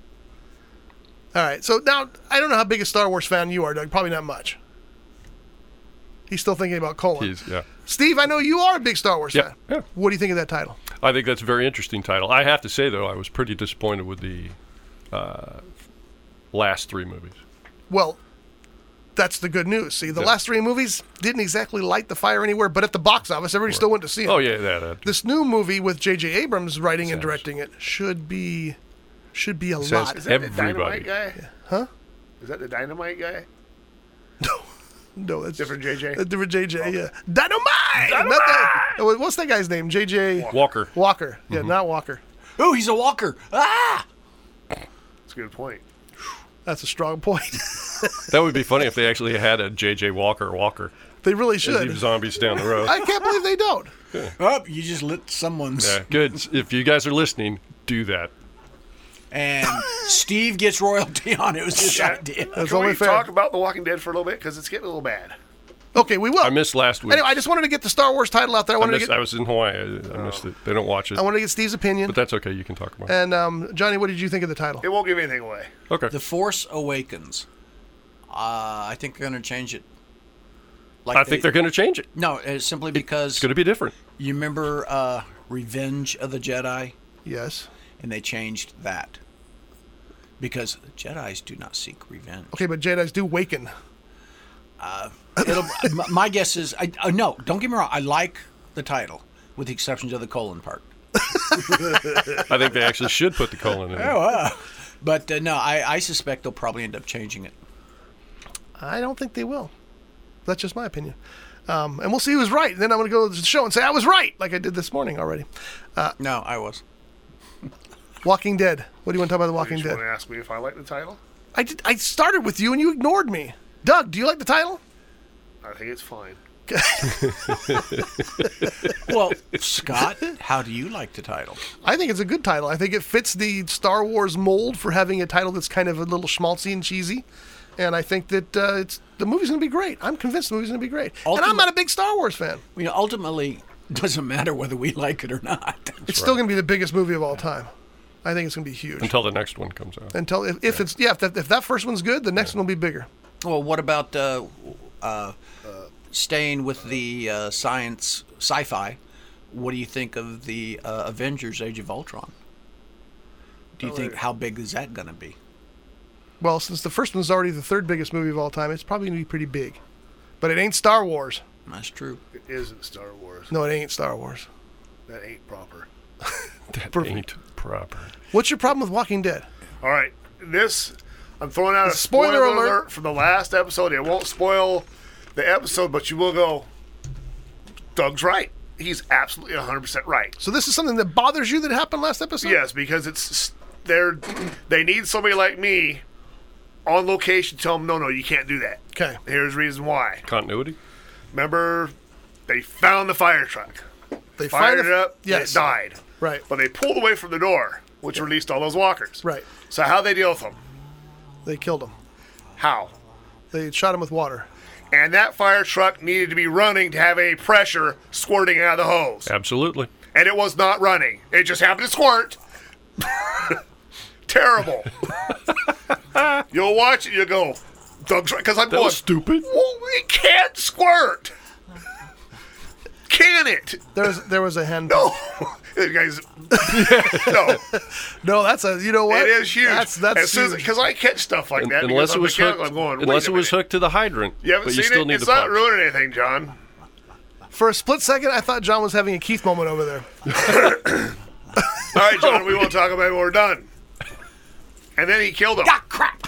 All right. So now I don't know how big a Star Wars fan you are, Doug. Probably not much. He's still thinking about colon. He's, yeah. Steve, I know you are a big Star Wars Yeah, fan. yeah. What do you think of that title? I think that's a very interesting title. I have to say, though, I was pretty disappointed with the uh, last three movies. Well, that's the good news. See, the Yeah. last three movies didn't exactly light the fire anywhere, but at the box office, everybody still went to see them. Oh, yeah, that. that This new movie with J J Abrams writing and Sounds- directing it should be should be a Says- lot. Is that the Everybody. dynamite guy? Huh? Is that the dynamite guy? No, that's Different J J? A different J J. Yeah, Dynamite. Not that- oh, what's that guy's name? J J Walker. Walker. Yeah, not Walker. Oh, he's a walker. Ah! That's a good point. That's a strong point. That would be funny if they actually had a J J Walker Walker. They really As should. the zombies down the road. I can't believe they don't. Oh, you just lit someone's. Yeah, good. If you guys are listening, do that. And Steve gets royalty on it. It was his idea. That's Can only we fair. talk about The Walking Dead for a little bit? Because it's getting a little bad. Okay, we will. I missed last week. Anyway, I just wanted to get the Star Wars title out there. I I, wanted missed, to get. I was in Hawaii. I, I missed it. They don't watch it. I wanted to get Steve's opinion. But that's okay. You can talk about it. And um, Johnny, what did you think of the title? It won't give anything away. Okay. The Force Awakens. Uh, I think they're going to change it. Like I think they're going to change it. No, it's simply because It's going to be different. you remember uh, Revenge of the Jedi, Yes. and they changed that because Jedi's do not seek revenge. Okay, but Jedi's do waken. It'll, m- my guess is, I, uh, no, don't get me wrong. I like the title, with the exception of the colon part. I think they actually should put the colon in there. uh, but uh, no, I, I suspect they'll probably end up changing it. I don't think they will. That's just my opinion. Um, and we'll see who's right. Then I'm going to go to the show and say I was right, like I did this morning already. No, I was. Walking Dead. What do you want to talk about The Walking You just Dead? want to ask me if I like the title? I did. I started with you and you ignored me. Doug, do you like the title? I think it's fine. Well, Scott, how do you like the title? I think it's a good title. I think it fits the Star Wars mold for having a title that's kind of a little schmaltzy and cheesy. And I think that uh, it's the movie's going to be great. I'm convinced the movie's going to be great. and I'm Ultimate- not a big Star Wars fan. You know, ultimately, it doesn't matter whether we like it or not. It's still going to be the biggest movie of all time. I think it's going to be huge. Until the next one comes out. Until if, if it's yeah, if that, if that first one's good, the next one will be bigger. Well, what about uh, uh, staying with the uh, science sci-fi? What do you think of the uh, Avengers: Age of Ultron? Do you think how big is that going to be? Well, since the first one's already the third biggest movie of all time, it's probably going to be pretty big. But it ain't Star Wars. That's true. It isn't Star Wars. No, it ain't Star Wars. That ain't proper. That Perfect. ain't proper. What's your problem with Walking Dead? All right. This, I'm throwing out a Spoiler spoiler, alert. alert from the last episode. It won't spoil the episode, but you will go, Doug's right. He's absolutely one hundred percent right. So this is something that bothers you that happened last episode? Yes, because it's they're they need somebody like me on location to tell them, no, no, you can't do that. Okay. Here's the reason why. Continuity? Remember, they found the fire truck, They fired find it a- up, Yes. it died. Right. But they pulled away from the door, which released all those walkers. Right. So how they deal with them? They killed him. How? They shot him with water. And that fire truck needed to be running to have a pressure squirting out of the hose. Absolutely. And it was not running. It just happened to squirt. Terrible. You'll watch it, you'll go, Doug's right. Because I'm That going, was stupid. well, it can't squirt. Can it? There was there was a hand. No. Guys, no. No, that's a you know what? It is huge. That's that's huge. Because I catch stuff like that. Unless because it I'm was mechanical, hooked, I'm going, wait unless a it was minute. hooked to the hydrant. You haven't but seen you still it? need It's the not pump. ruining anything, John. For a split second, I thought John was having a Keith moment over there. All right, John, we won't talk about it when we're done. and then he killed him. Ah, crap.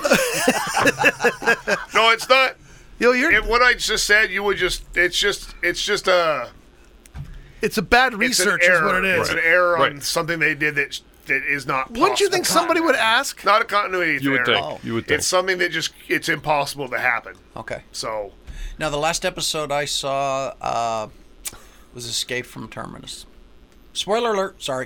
No, it's not. Yo, you're. It, what I just said, you would just. It's just. It's just a. it's a bad It's research, an is error. what it is. It's an error on Right. something they did that that is not. Possible. Wouldn't you think somebody would ask? Not a continuity You would error. think. Oh. You would think. It's something that just. It's impossible to happen. Okay. So. Now, the last episode I saw uh, was Escape from Terminus. Spoiler alert. Sorry.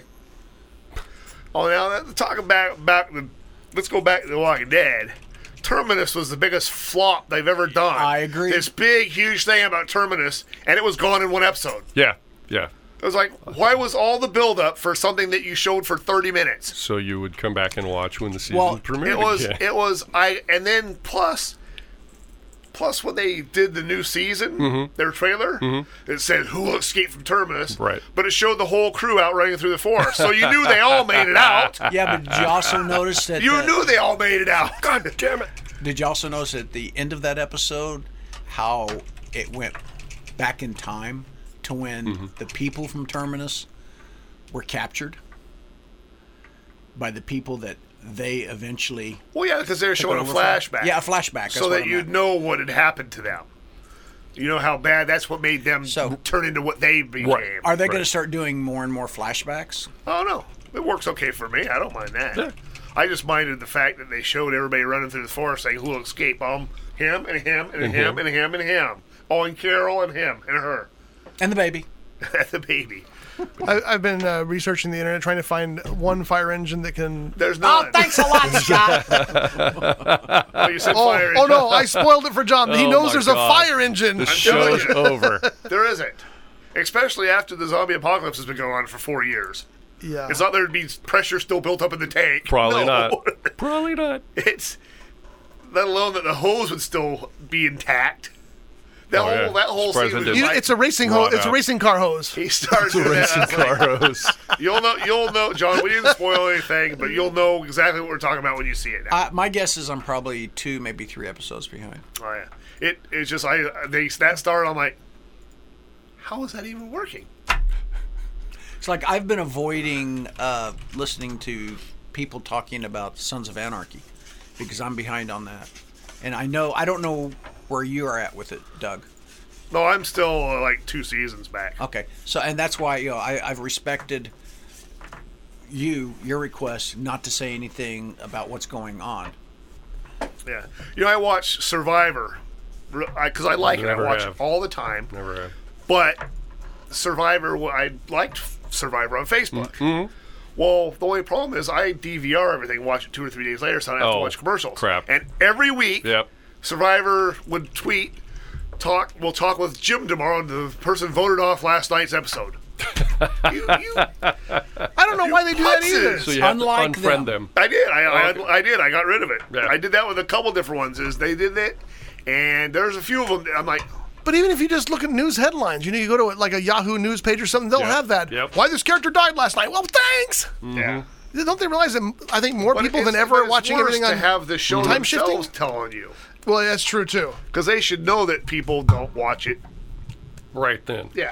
Oh, now that- talking back back the. Let's go back to The Walking Dead. Terminus was the biggest flop they've ever done. I agree. This big, huge thing about Terminus, and it was gone in one episode. Yeah, yeah. It was like, why was all the build-up for something that you showed for thirty minutes? So you would come back and watch when the season Well, premiered. It was, again. it was, I, and then plus, plus when they did the new season, their trailer, it said, "Who will escape from Terminus?" Right. But it showed the whole crew out running through the forest, so you knew they all made it out. Yeah, but did you also notice that... You uh, knew they all made it out. God damn it! Did you also notice at the end of that episode how it went back in time to when Mm-hmm. the people from Terminus were captured by the people that they eventually Well, yeah, because they were took showing a over from? flashback. Yeah, a flashback. That's so what that I you'd meant. know what had happened to them. You know how bad that's what made them So- turn into what they became. Right. Are they going Right. to start doing more and more flashbacks? Oh no, it works okay for me. I don't mind that. Yeah. I just minded the fact that they showed everybody running through the forest saying who will escape. Um, him and him and, And him, him. and him and him. Oh, and Carol and him and her. And the baby. That's the baby. I, I've been uh, researching the internet trying to find one fire engine that can. There's none. Oh, thanks a lot, Scott. Oh, you said Oh, fire. oh no! I spoiled it for John. He Oh, knows my there's God. a fire engine. The telling show's you. over. There isn't. Especially after the zombie apocalypse has been going on for four years. Yeah. It's not there'd be pressure still built up in the tank. Probably No. not. Probably not. It's let alone that the hose would still be intact. That Oh, whole yeah. that whole Surprised scene I was didn't. You- like, it's a racing Rot hose. It's a out. racing car hose. he started doing that. I was like, Caros. You'll know, you'll know, John. We didn't spoil anything, but you'll know exactly what we're talking about when you see it now. Uh, my guess is I'm probably two, maybe three episodes behind. oh yeah, it it's just I they that started. I'm like, how is that even working? It's like I've been avoiding uh, listening to people talking about Sons of Anarchy because I'm behind on that. And I know, I don't know where you are at with it, Doug. No, I'm still uh, like two seasons back. Okay. So, and that's why, you know, I, I've respected you, your request not to say anything about what's going on. Yeah, you know I watch Survivor because I like it. Never I watch have. it all the time. Never have. But Survivor, well, I liked Survivor on Facebook. Mm-hmm. Well, the only problem is I D V R everything, watch it two or three days later, so I don't have to Oh, watch commercials. crap. And every week, Yep. Survivor would tweet, "Talk. We'll talk with Jim tomorrow." The person voted off last night's episode. you, you, I don't know why they do that either. putzes. So you have Unlike to them. unfriend them. I did. I, Okay. I, I did. I got rid of it. Yeah. I did that with a couple different ones. Is they did it, and there's a few of them. That I'm like, But even if you just look at news headlines, you know, you go to like a Yahoo News page or something, they'll Yep. have that. Yep. Why this character died last night? Well, thanks. yeah. Don't they realize that I think more But people it's- than but ever are it's watching worse everything to on have the show time shifting? themselves telling you, Well, that's true too. because they should know that people don't watch it. Right then. Yeah.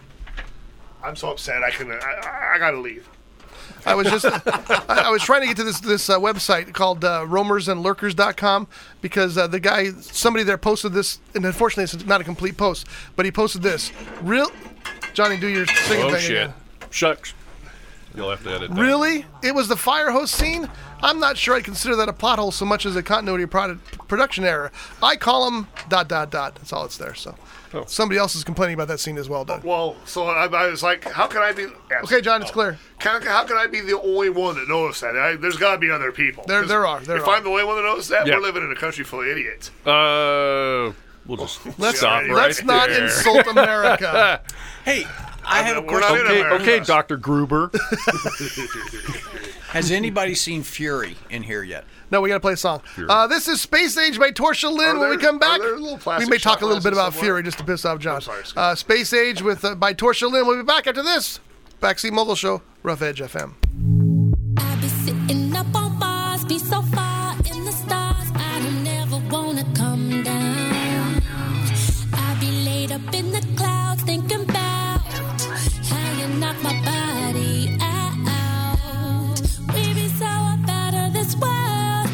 I'm so upset. I can. I, I, I gotta leave. I was just I, I was trying to get to this this uh, website called uh, roamers and lurkers dot com because uh, the guy somebody there posted this, and unfortunately it's not a complete post, but he posted this. Real Johnny, do your singing Oh thing shit. again. Shucks. You'll have to edit that. Really? It was the fire hose scene? I'm not sure I'd consider that a plot hole so much as a continuity product, production error. I call them dot, dot, dot. That's all it's there. So Oh. somebody else is complaining about that scene as well, Doug. Well, so I, I was like, how can I be? yes. Okay, John, it's clear. Can, how can I be the only one that noticed that? I, there's got to be other people. There- 'Cause there are, there if are. I'm the only one that noticed that, Yeah. we're living in a country full of idiots. Uh, we'll just Let's, stop Yeah, right let's not there. insult America. Hey, I have a we're not question. in Okay, America. okay, Doctor Gruber. Has anybody seen Fury in here yet? No, we got to play a song. Uh, this is Space Age by Torsha Lynn. Are When we there- come back, are there little we plastic may talk shot a little bit glasses about somewhere? Fury just to piss off John. I'm sorry, excuse uh, Space Age with uh, by Torsha Lynn. We'll be back after this. Backseat Mogul Show, Rough Edge F M. I be sitting up on bars, be so far in the stars. I don't ever wanna come down. I be laid up in the clouds, thinking about how you knock my body out. We be so up out of this world.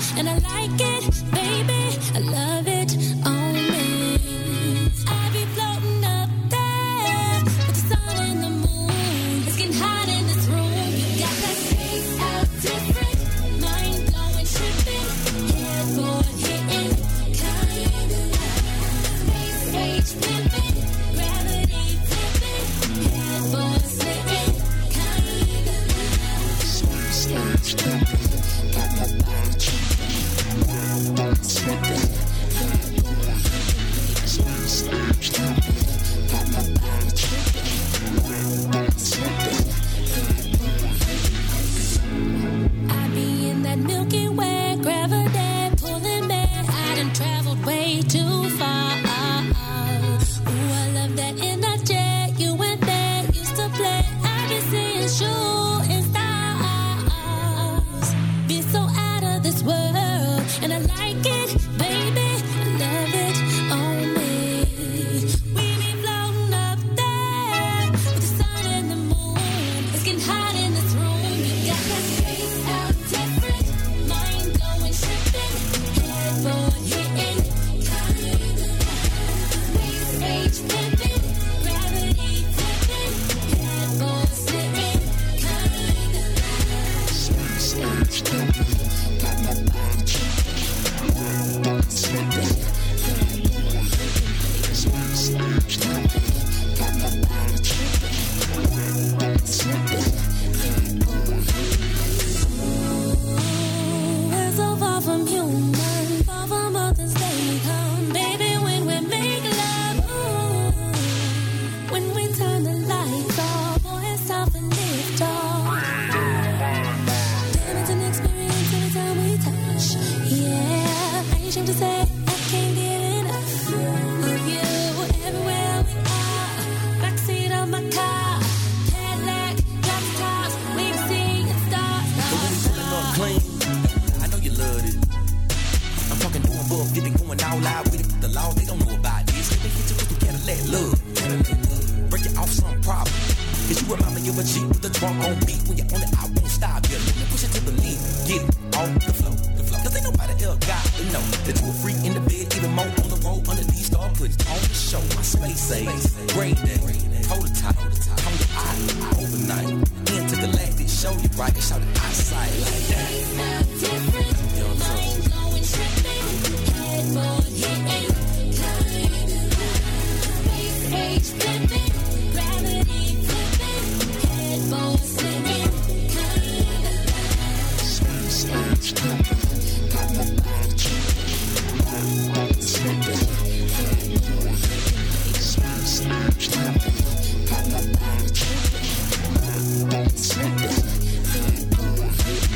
to say I can't get enough of you. Everywhere we are, backseat of my car, Cadillac, drop tops, we can see the stars. But when we pulling up clean, I know you loved it. I'm talking doing above fifty, going all out with it. The law, they don't know about this. They hit you with the Cadillac love. Break it off some problem. Cause you remind me of a Jeep with the trunk on beat. When you're on it, I won't stop you. Let me push it to the lead. Get it on the floor. The floor. Cause ain't nobody else got to know that you a freak in the bed, even more on the road under these star puts on the show. My space age, great day, prototype, on the eye, overnight. Intergalactic, show you right, show the eyesight like that. Different, mind blowing, tripping, headphones hitting, kind of space age flipping, gravity flipping, headphones slipping, kind of space age flipping, got my body tripping, slipping, headphones hitting, space age flipping, got my body tripping, slipping, headphones hitting.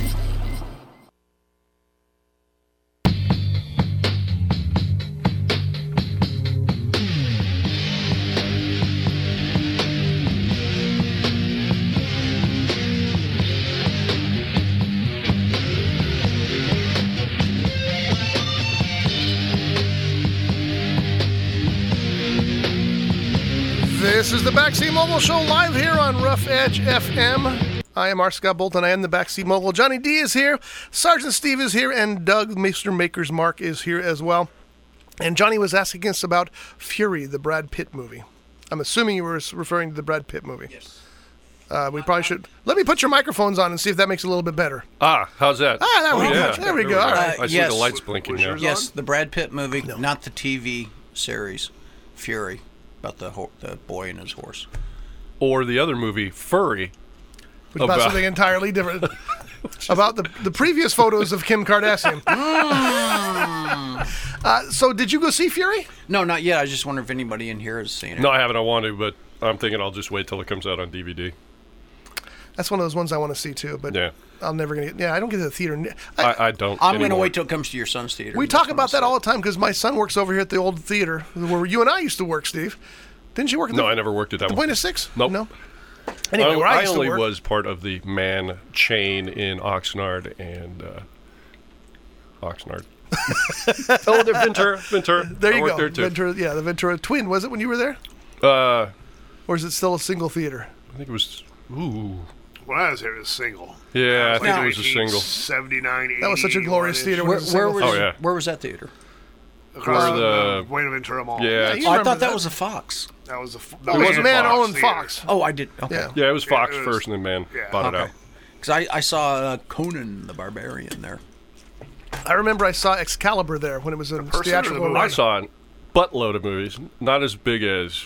This is the Backseat Mogul Show live here on Rough Edge F M. I am R. Scott Bolton. I am the Backseat Mogul. Johnny D is here. Sergeant Steve is here. And Doug, Mister Maker's Mark, is here as well. And Johnny was asking us about Fury, the Brad Pitt movie. I'm assuming you were referring to the Brad Pitt movie. Yes. Uh, we probably should... Let me put your microphones on and see if that makes it a little bit better. Ah, how's that? Ah, there we Oh, go. yeah. There we go. All right. Uh, I see yes. the lights blinking Was now. yours Yes, the Brad Pitt movie, not the T V series, Fury, about the ho- the boy and his horse. Or the other movie, Furry. Which about About- something entirely different. About the the previous photos of Kim Kardashian. uh, so did you go see Fury? No, not yet. I just wonder if anybody in here has seen it. No, I haven't. I want to, but I'm thinking I'll just wait till it comes out on D V D. That's one of those ones I want to see too, but Yeah. I'm never gonna get. Yeah, I don't get to the theater. I, I, I don't. I'm going to anymore. wait till it comes to your son's theater. we That's talk when about I'll that see all it. the time because my son works over here at the old theater where you and I used to work. Steve, didn't you work? At No, the, I never worked at that The one. Point of Six? Nope. No. Anyway, I, where I, I used only to work, was part of the man chain in Oxnard and uh, Oxnard. oh, they're Ventura. Ventura. There I you worked go. There too. Ventura, yeah, the Ventura Twin. Was it when you were there, Uh, or is it still a single theater? I think it was. Ooh. When I was here, it was single. Yeah, I Like think it was a single. seventy-nine, That was such a glorious theater. When Where, it was a where single was Oh, yeah. where was that theater? Across Where from the- the Buenaventura Mall. Yeah, Yeah. you Oh, I remember thought that, that. was a Fox. That was a. f- It that was a Man Fox owned theater. Fox. Oh, I did. Okay. Yeah. Yeah, it was Fox it was- first, and then Man yeah. bought it Okay. out. Because I, I saw uh, Conan the Barbarian there. I remember I saw Excalibur there when it was a person or theatrical. the movie? I run. saw a buttload of movies, not as big as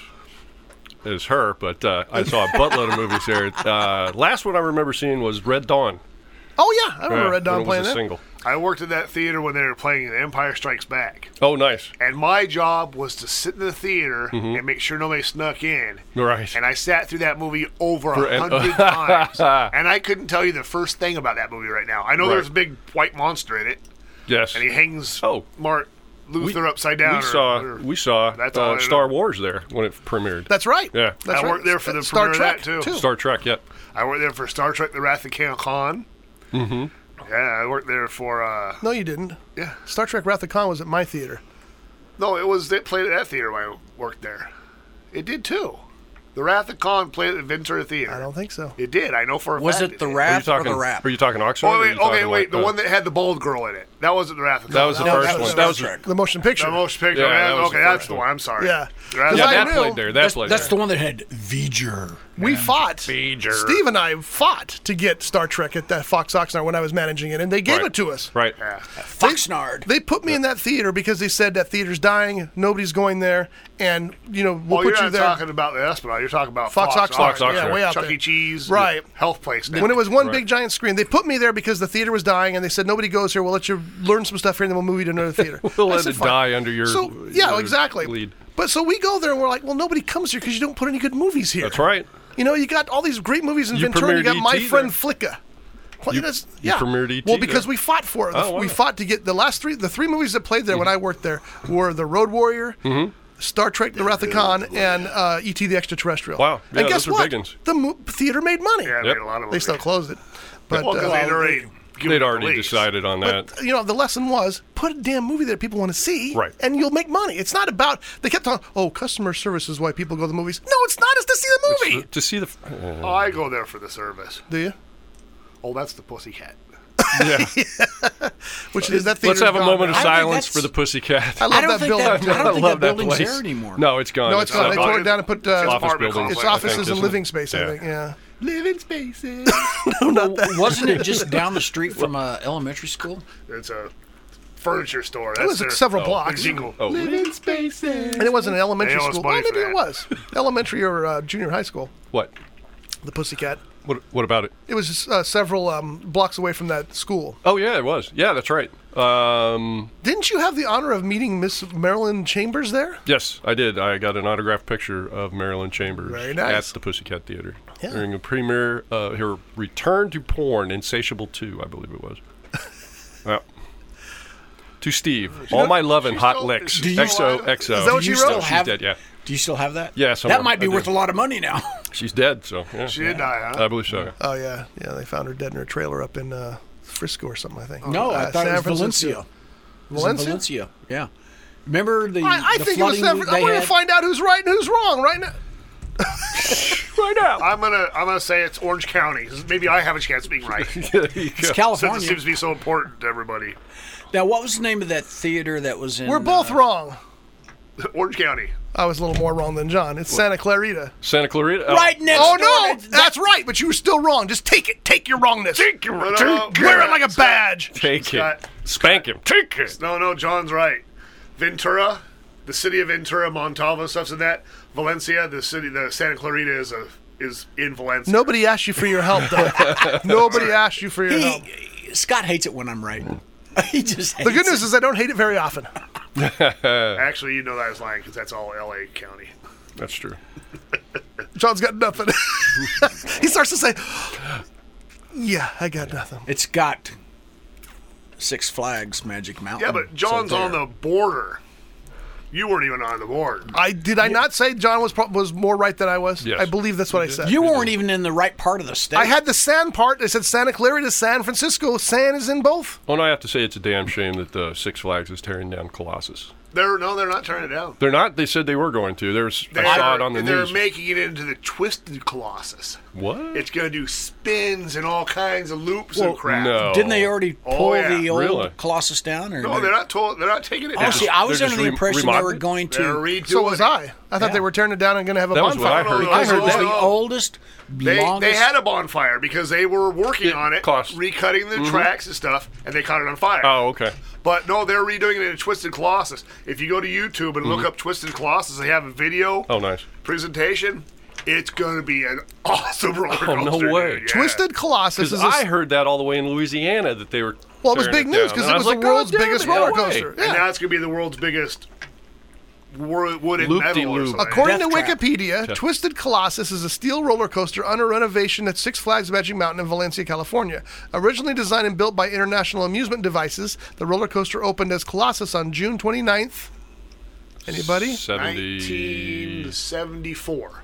as her, but uh, I saw a buttload of movies there. Uh, last one I remember seeing was Red Dawn. Oh yeah, I remember Yeah, Red Dawn when it playing was a that. single. I worked at that theater when they were playing The Empire Strikes Back. Oh, nice. And my job was to sit in the theater Mm-hmm. and make sure nobody snuck in. Right. And I sat through that movie over For- a and- hundred times. And I couldn't tell you the first thing about that movie right now. I know Right. there's a big white monster in it, Yes. and he hangs Oh. Mark Luther upside down. We or- saw or- we saw That's all I uh, know. Star Wars there when it premiered. That's right. Yeah. That's I right. worked there for the Star premiere of Trek that, too. Star Trek. Yep. I worked there for Star Trek: The Wrath of Khan. Mm-hmm. Yeah, I worked there for. Uh, No, you didn't. yeah. Star Trek Wrath of Khan was at my theater. No, it was. They played at that theater when I worked there. It did too. The Wrath of Khan played at the Ventura Theater. I don't think so. It did. I know for a Was fact it the did. Are you Wrath or talking? the Rap? Are you talking Oxnard? Oh or are wait, you okay, talking wait. like The one that had the bald girl in it. That wasn't the Wrath of Khan. That was the No, first that was one. Star That was Trek. The motion picture. the motion picture. Yeah, Yeah, that was okay, the that's first the one. one. I'm sorry. Yeah. The Wrath of Yeah, I that knew- played there. That That's, played that's there. the one that had V'ger. We fought. V'ger. Steve and I fought to get Star Trek at that Fox Oxnard when I was managing it, and they gave Right. it to us. Right. Yeah. Foxnard. They put me in that theater because they said that theater's dying, nobody's going there, and you know we'll Well, put you're you not there. talking about the Esplanade. You're talking about Fox Fox, Oxnard, Fox yeah, Oxnard. way out Chuck there. E. Cheese, Right. Health place. Now. When it was one Right. big giant screen, they put me there because the theater was dying, and they said nobody goes here. We'll let you learn some stuff here, and then we'll move you to another theater. We'll I let said, it "Fine." die under your- So yeah, your exactly. lead. But so we go there, and we're like, well, nobody comes here because you don't put any good movies here. That's right. You know, you got all these great movies in You Ventura. and You got premiered My E T Friend there. Flicka. Well, You- that's- you yeah. premiered E T Well, because there? we fought for it. Oh, We wow. fought to get the last three. The three movies that played there when I worked there were The Road Warrior, Mm-hmm. Star Trek: The Wrath of Khan, and uh, E T the Extraterrestrial. Wow. Yeah, and guess those are what? big ones. The mo- theater made money. Yeah, it Yep. made a lot of money. They still closed it. But Well, 'cause uh, they'd already given They'd it the already lease. decided on that. But, you know, the lesson was put a damn movie that people want to see, Right. and you'll make money. It's not about, they kept talking, oh, customer service is why people go to the movies. No, it's not. It's to see the movie. to see the. Uh, I go there for the service. Do you? Oh, that's the Pussycat. yeah. Which is that Let's theater's have a gone moment of now. I don't think silence that's- for the Pussycat. I love I don't that think building. that, I don't think love that that building's place. there anymore. No, it's gone. No, it's gone. They not- tore it down and put uh, office apartment building. it's complex, I offices think, and isn't living it? space, I Yeah. think, yeah. Living spaces. Wasn't it just down the street from uh, elementary school? It's a furniture store. It That's was their, several their blocks. jingle. Oh. Living spaces. And it wasn't an elementary They owe us school. Well, money for maybe it that. was. Elementary or uh, junior high school, What? the Pussycat. What? What about it? It was just, uh, several um, blocks away from that school. Oh yeah, it was. Yeah, that's right. Um, Didn't you have the honor of meeting Miss Marilyn Chambers there? yes, I did. I got an autographed picture of Marilyn Chambers Very nice. at the Pussycat Theater Yeah. during a premiere. Uh, her return to porn, Insatiable two, I believe it was. Yeah. To Steve, all my love and she's hot still- licks. do you- X O X O. Is that what Do she you wrote? still She's have? dead, yeah. Do you still have that? Yeah, somewhere. that might be I do. worth a lot of money now. She's dead, so yeah. She did die, huh? I believe so. Oh, yeah. Yeah, they found her dead in her trailer up in uh, Frisco or something, I think. No, I Uh, thought it San was Francisco. Valencia. It was in Valencia? Valencia. Yeah. Remember the I, I the think it was flooding San they Fran- We're going had? to find out who's right and who's wrong right now. Right now. I'm gonna I'm gonna say it's Orange County. Maybe I have a chance of being right. There you It's go. Since it California. seems to be so important to everybody. Now, what was the name of that theater that was in? We're both uh, wrong. Orange County. I was a little more wrong than John. It's Santa Clarita. Santa Clarita. Oh, Right next Oh, door. no. That's- That's right, but you were still wrong. Just take it. Take your wrongness. Take your- No, no, no. Wear it like a badge. Take Scott. it. Spank him. Take it. No, no, John's right. Ventura, the city of Ventura, Montalvo, stuff's in that. Valencia, the city, the Santa Clarita is a is in Valencia. Nobody asked you for your help, though. Nobody asked you for your help. He, Scott hates it when I'm right. He just hates The good news it. is I don't hate it very often. Actually, you know that I was lying because that's all L A County. That's true. John's got nothing. He starts to say, yeah, I got nothing. It's got Six Flags Magic Mountain. Yeah, but John's So on there. the border. You weren't even on the border. I Did I not say John was pro- was more right than I was? Yes. I believe that's what I said. You weren't even in the right part of the state. I had the San part. I said Santa Clarita, San Francisco. San is in both. Oh, and I have to say it's a damn shame that uh, Six Flags is tearing down Colossus. They're no, they're not turning it down. They're not. They said they were going to. There's. They're, I saw it on the they're news. making it into the Twisted Colossus. What? It's going to do spins and all kinds of loops and crap. no. Didn't they already Oh, pull yeah. the old Really? Colossus down? Or No, they're not told. They're not taking it Oh, down. see, I was they're under just the re- impression they were remodeling? going They're to. redoing So was it. I. I thought Yeah. they were tearing it down and going to have a That was bonfire. what I heard. no, I heard it was no, the no. oldest, They, longest. they had a bonfire because they were working Yeah, on it, cost. recutting the tracks and stuff, and they caught it on fire. Oh, okay. But no, they're redoing it in Twisted Colossus. If you go to YouTube and Mm-hmm. look up Twisted Colossus, they have a video Oh, nice. presentation. It's going to be an awesome roller coaster. Oh, no way. dude. Yeah. Twisted Colossus Because is a, I heard that all the way in Louisiana that they were. well, it was tearing big news down. because And it I was, like, the world's "God damn biggest it, no roller way." coaster. And Yeah. now it's going to be the world's biggest wor- wood and metal or Loop-de-loop. something. According Death to Trap. Wikipedia, Yeah. Twisted Colossus is a steel roller coaster under renovation at Six Flags Magic Mountain in Valencia, California. Originally designed and built by International Amusement Devices, the roller coaster opened as Colossus on June twenty-ninth. Anybody? seventy-six. nineteen seventy-four.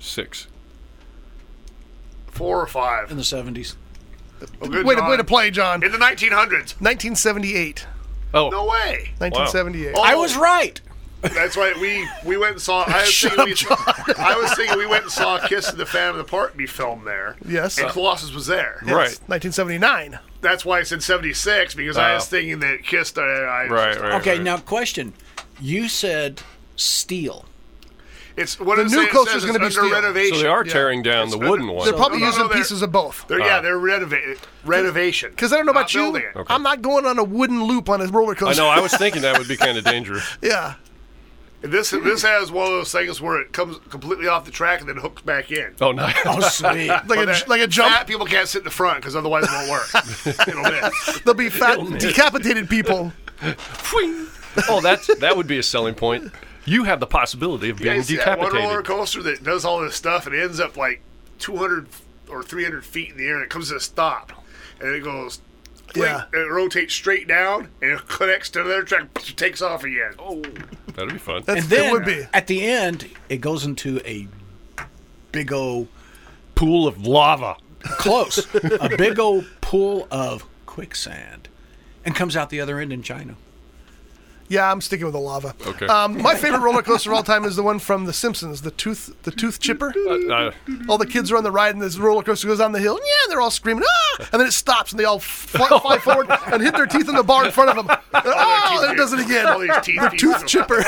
Four or five. in the seventies. Oh, good Way to, John. way to play, John. In the nineteen hundreds. nineteen seventy-eight. Oh, No way. nineteen seventy-eight. Oh, I was right. That's right. We we went and saw. I was Shut thinking. up, we, I was thinking we went and saw Kiss of the Phantom of the Park be filmed there. Yes. And Colossus was there. Yes, Right. nineteen seventy-nine. That's why I said seventy-six because I was Oh. thinking that Kiss. I, I, right, right. Okay, right. now question. You said steel. It's what The it new says, coaster's it's gonna be under steel. renovation. So they are Yeah. tearing down the It's- wooden one. They're probably no, no, using they're- pieces of both. They're, yeah, they're renovating. Renovation. Because I don't know Not about you, building it. Okay. I'm not going on a wooden loop on a roller I coaster. know. I was thinking that would be kind of dangerous. Yeah. This this has one of those things where it comes completely off the track and then hooks back in. Oh, nice. Oh, sweet. Like But a, that- like a jump. Fat people can't sit in the front because otherwise it won't work. It'll miss. There'll be fat, decapitated people. Oh, that's that would be a selling point. You have the possibility of You being guys see that one roller decapitated. coaster that does all this stuff and it ends up like two hundred or three hundred feet in the air and it comes to a stop. and it goes. Yeah. It rotates straight down, and it connects to another track, takes off again. Oh, that'd be fun. That's, And then it would be. at the end, it goes into a big old pool of lava. Close. A big old pool of quicksand. And comes out the other end in China. Yeah, I'm sticking with the lava. Okay. Um, my favorite roller coaster of all time is the one from The Simpsons, the tooth, the tooth chipper. Uh, uh, All the kids are on the ride, and this roller coaster goes down the hill. And yeah, they're all screaming, ah! And then it stops, and they all fly, fly forward and hit their teeth in the bar in front of them. Oh, and it does it again. All these teeth The pieces. tooth chipper.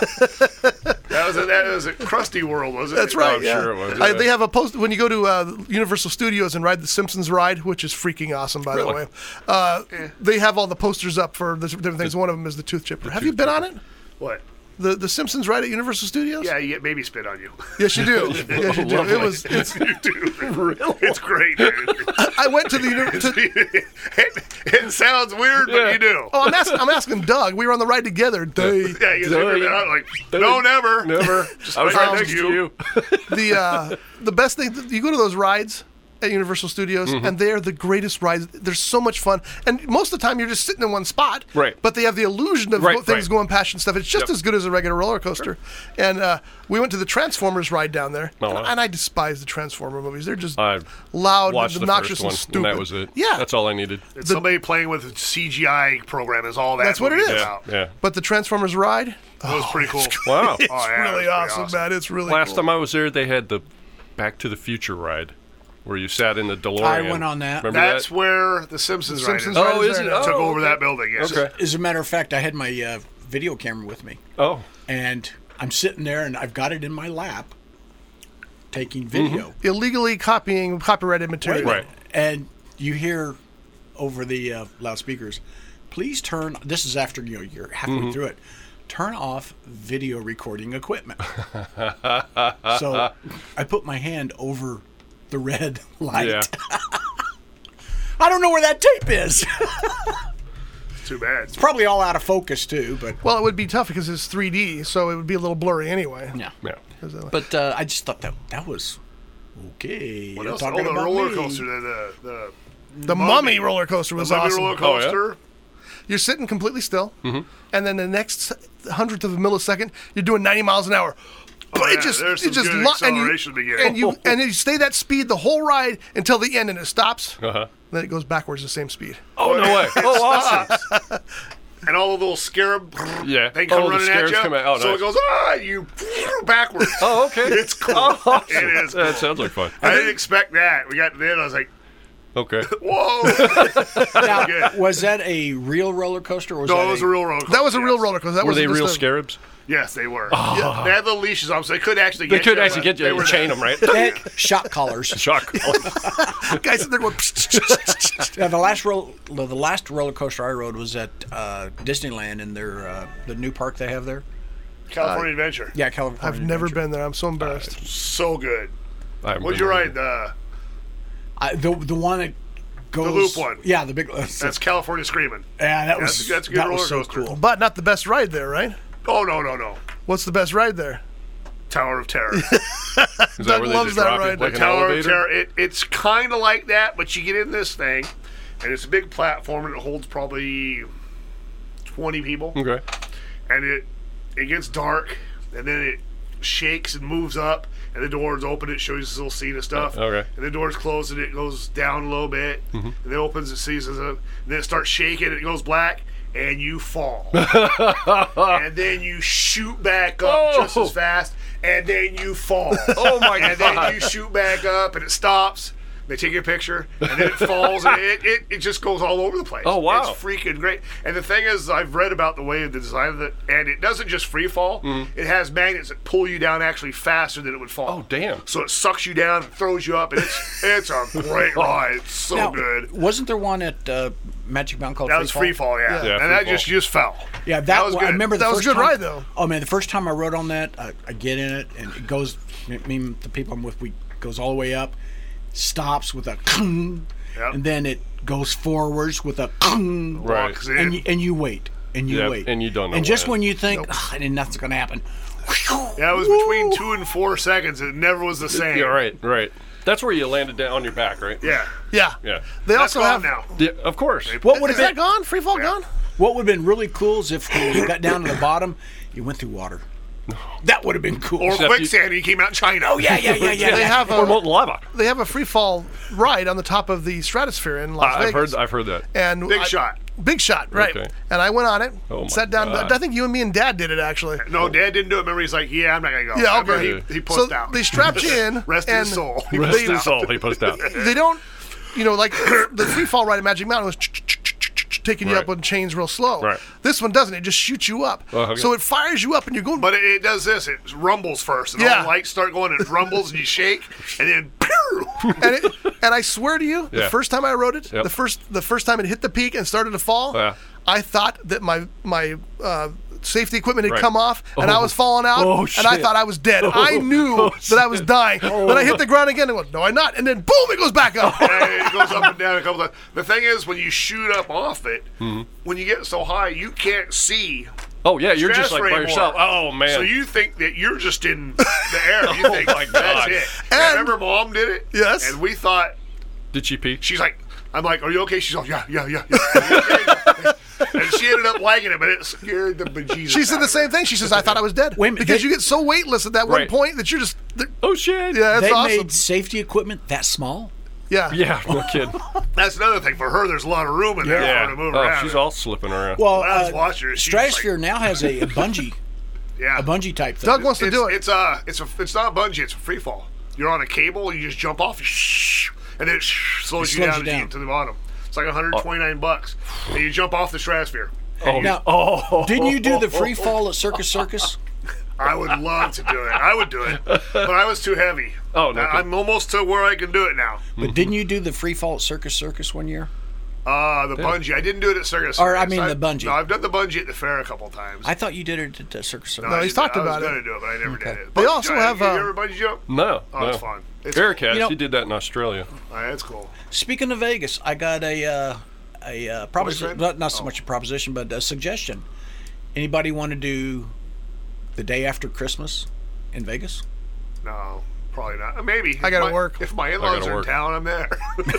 That was a, that was a Krusty World, wasn't it? That's right. I'm yeah. sure it was, I, yeah. they have a post when you go to uh, Universal Studios and ride the Simpsons ride, which is freaking awesome, by Really? the way. Uh, They have all the posters up for the different things. One of them is the tooth chipper. have you been on it? What? The the Simpsons ride at Universal Studios? Yeah, you get baby spit on you. Yes, you do. Yes, you do. It was. It's, You do. Really? It's great, dude. I went to the. uni- To, it, it sounds weird, but Yeah. you do. oh, I'm asking. I'm asking Doug. We were on the ride together. They, Yeah, you Duh, never been yeah. out like, no, never. never. Just I was right right next next to to you. you. the uh, the best thing. You go to those rides at Universal Studios, Mm-hmm. and they're the greatest rides. They're so much fun, and most of the time you're just sitting in one spot. Right. But they have the illusion of Right, go- things right. going past and stuff. It's just Yep. as good as a regular roller coaster. And uh, we went to the Transformers ride down there, Oh, and, wow. and I despise the Transformer movies. They're just I loud, watched the obnoxious, first one, and stupid. and that was it. Yeah. That's all I needed. It's somebody playing with a C G I program is all that. That's what it movie's is. Yeah, about. yeah. But the Transformers ride, That was pretty cool. Wow. it's Oh, yeah, it was really pretty awesome, awesome. man. It's really Last cool. time I was there, they had the Back to the Future ride, where you sat in the DeLorean. I went on that. Remember That's that? where the Simpsons, The ride Simpsons is. ride Oh, is is there it? now. Oh, Took over okay. that building. Yes. Okay. As a matter of fact, I had my uh, video camera with me. Oh, And I'm sitting there, and I've got it in my lap, taking video. Illegally copying copyrighted material. Right. And you hear over the uh, loudspeakers, please turn, this is after you know, you're halfway Mm-hmm. through it, turn off video recording equipment. So I put my hand over the red light. yeah. I don't know where that tape is. Too bad. Probably all out of focus, too, but Well, it would be tough because it's three D, so it would be a little blurry anyway. yeah. Yeah. But uh, I just thought that that was okay. What You're else? Oh, talking the about roller me. coaster. The the, The Mummy roller coaster the was Mummy awesome. roller Oh, yeah? coaster. You're sitting completely still, Mm-hmm. and then the next hundredth of a millisecond, you're doing ninety miles an hour. But Oh, it yeah, just, there's it some just good lo- and you, acceleration beginning. and you and you stay that speed the whole ride until the end, and it stops. Uh-huh. Then it goes backwards the same speed. Oh, no way. Oh, awesome. And all the little scarab, Yeah. they come Oh, the running at scarabs you. come out. Oh, so nice. it goes, ah, you backwards. Oh, okay. It's cool. Oh, It is That cool. sounds like fun. I didn't expect that. We got to the end, I was like, Okay. whoa. Now, Good. was that a real roller coaster? Or was No, that it was a real roller coaster. That was a real yes. roller coaster. That Were was they real scarabs? Yes, they were. Yeah, they had little leashes on, so they could actually They get could you. actually but get you they and were chain them, right? They had shock collars. Shock. Guys sitting there going. Now, the last roll, the the last roller coaster I rode was at uh, Disneyland in their uh, the new park they have there. California Adventure. Yeah, California. I've never Adventure. been there. I'm so embarrassed. So good. I haven't What'd been you there. ride? The, I, the the one that goes loop one. Yeah, the big. Uh, that's California Screaming. yeah, that That's- was that's a good that roller was so coaster. cool. But not the best ride there, right? Oh, no, no, no. What's the best ride there? Tower of Terror. Is that Doug where they loves just that drop ride. it like an Tower of elevator? Terror. It, it's kind of like that, but you get in this thing, and it's a big platform, and it holds probably twenty people. Okay. And it it gets dark, and then it shakes and moves up, and the doors open. It shows you this little scene of stuff. Uh, okay. And the doors close, and it goes down a little bit, Mm-hmm. and then it opens. It sees it, and then it starts shaking. And it goes black, and you fall, and then you shoot back up Oh. just as fast, and then you fall. Oh, my And God. then you shoot back up, and it stops. They take a picture, and then it falls, and it, it, it just goes all over the place. Oh, wow. It's freaking great. And the thing is, I've read about the way of the design of it, and it doesn't just free fall. Mm-hmm. It has magnets that pull you down actually faster than it would fall. Oh, damn. So it sucks you down, and throws you up, and it's it's a great ride. It's so Now, good. Wasn't there one at uh, Magic Mountain called That Free was Fall? free fall, yeah. Yeah, and free that fall. just just fell. Yeah, that, That was one- I good. remember the That was first a good time, ride, though. Oh man, the first time I rode on that, I, I get in it and it goes. I mean, the people I'm with, we goes all the way up, stops with a kung, Yep. and then it goes forwards with a kung, Right. Walks in. and you, and you wait and you Yeah, wait and you don't know And just when. when you think, "Ah, and nothing's gonna happen. Yeah, it was between two and four seconds. It never was the same. Yeah, right, right. That's where you landed down on your back, right? Yeah. Yeah. Yeah. They That's also gone have. now. Yeah, of course. What would Is have that been gone? Free fall Yeah. gone? What would have been really cool is if when you got down to the bottom, you went through water. That would have been cool. Or Except quicksand. He came out in China. oh yeah, yeah, yeah, yeah. They yeah. have Or a molten lava. they have a free fall ride on the top of the Stratosphere in Las I- I've Vegas. heard. I've heard that. and Big I- shot. Big shot, right? Okay. And I went on it, Oh, my sat down. God. I think you and me and Dad did it actually. No, Dad didn't do it. Remember, he's like, yeah, I'm not going to go. Yeah, Remember, okay. He, he So pushed out. they strapped you in. Rest and his soul. He Rest They- his soul. He pushed out. They don't, you know, like the free fall ride at Magic Mountain was taking you Right. up on chains real slow. Right. This one doesn't. It just shoots you up. Oh, okay. So it fires you up, and you're going. But it, it does this. It rumbles first. And Yeah. all the lights start going. It rumbles and you shake. And then, pew! and, it, and I swear to you, the Yeah. first time I rode it, Yep. the first the first time it hit the peak and started to fall, Yeah. I thought that my my uh, safety equipment had Right. come off and I Oh. was falling out, Oh, and I shit. thought I was dead. I knew Oh, that I was dying. Then I hit the ground again and went, no, I'm not. And then boom, it goes back up. And it goes up and down a couple times. The thing is, when you shoot up off it, when you get so high, you can't see. Oh yeah, you're just like stratosphere by anymore. yourself. Oh man. So you think that you're just in the air. You think, my that's God. it. And- And remember, Mom did it. Yes. And we thought, Did she pee? she's like, I'm like, are you okay? She's like, yeah, yeah, yeah, yeah. And she ended up liking it, but it scared the bejesus. She said out the of same her. thing. She says, I thought I was dead. Wait a minute, because they- you get so weightless at that one Right. point that you're just, Oh shit. yeah, that's They awesome. made safety equipment that small. yeah. Yeah. No kidding. That's another thing. For her, there's a lot of room in there for her Yeah. to move Oh, around. she's all slipping around. Well, When I was uh, watching her, she was Stratosphere like- now has a, a bungee, yeah. a bungee type thing. Doug wants to it's, do it. It's a, it's a, it's not a bungee. It's a free fall. You're on a cable. You just jump off, and then it slows, It you slows down you as you down. get to the bottom. It's like one hundred twenty-nine bucks, and you jump off the Stratosphere. oh. Now, oh. didn't you do the free fall at Circus Circus? I would love to do it. I would do it, but I was too heavy. Oh, no I- I'm almost to where I can do it now. But didn't you do the free fall at Circus Circus one year? Uh, the bungee. I didn't do it at Circus. Or, I Circus. mean, the bungee. No, I've done the bungee at the fair a couple times. I thought you did it at uh, Circus Circus. I No, he's didn't- talked I about was it. going to do it, but I never did it. They Bungee also jump. have, You uh, ever bungee jump? No. Oh, no. it's fun. It's Eric has. You know- he did that in Australia. Oh, that's cool. Speaking of Vegas, I got a uh, a uh, proposition. Boyfriend? Not, not so Oh. much a proposition, but a suggestion. Anybody want to do the day after Christmas in Vegas? No, probably not. Maybe. I gotta If my- work. If my in-laws gotta are in work. town, I'm there.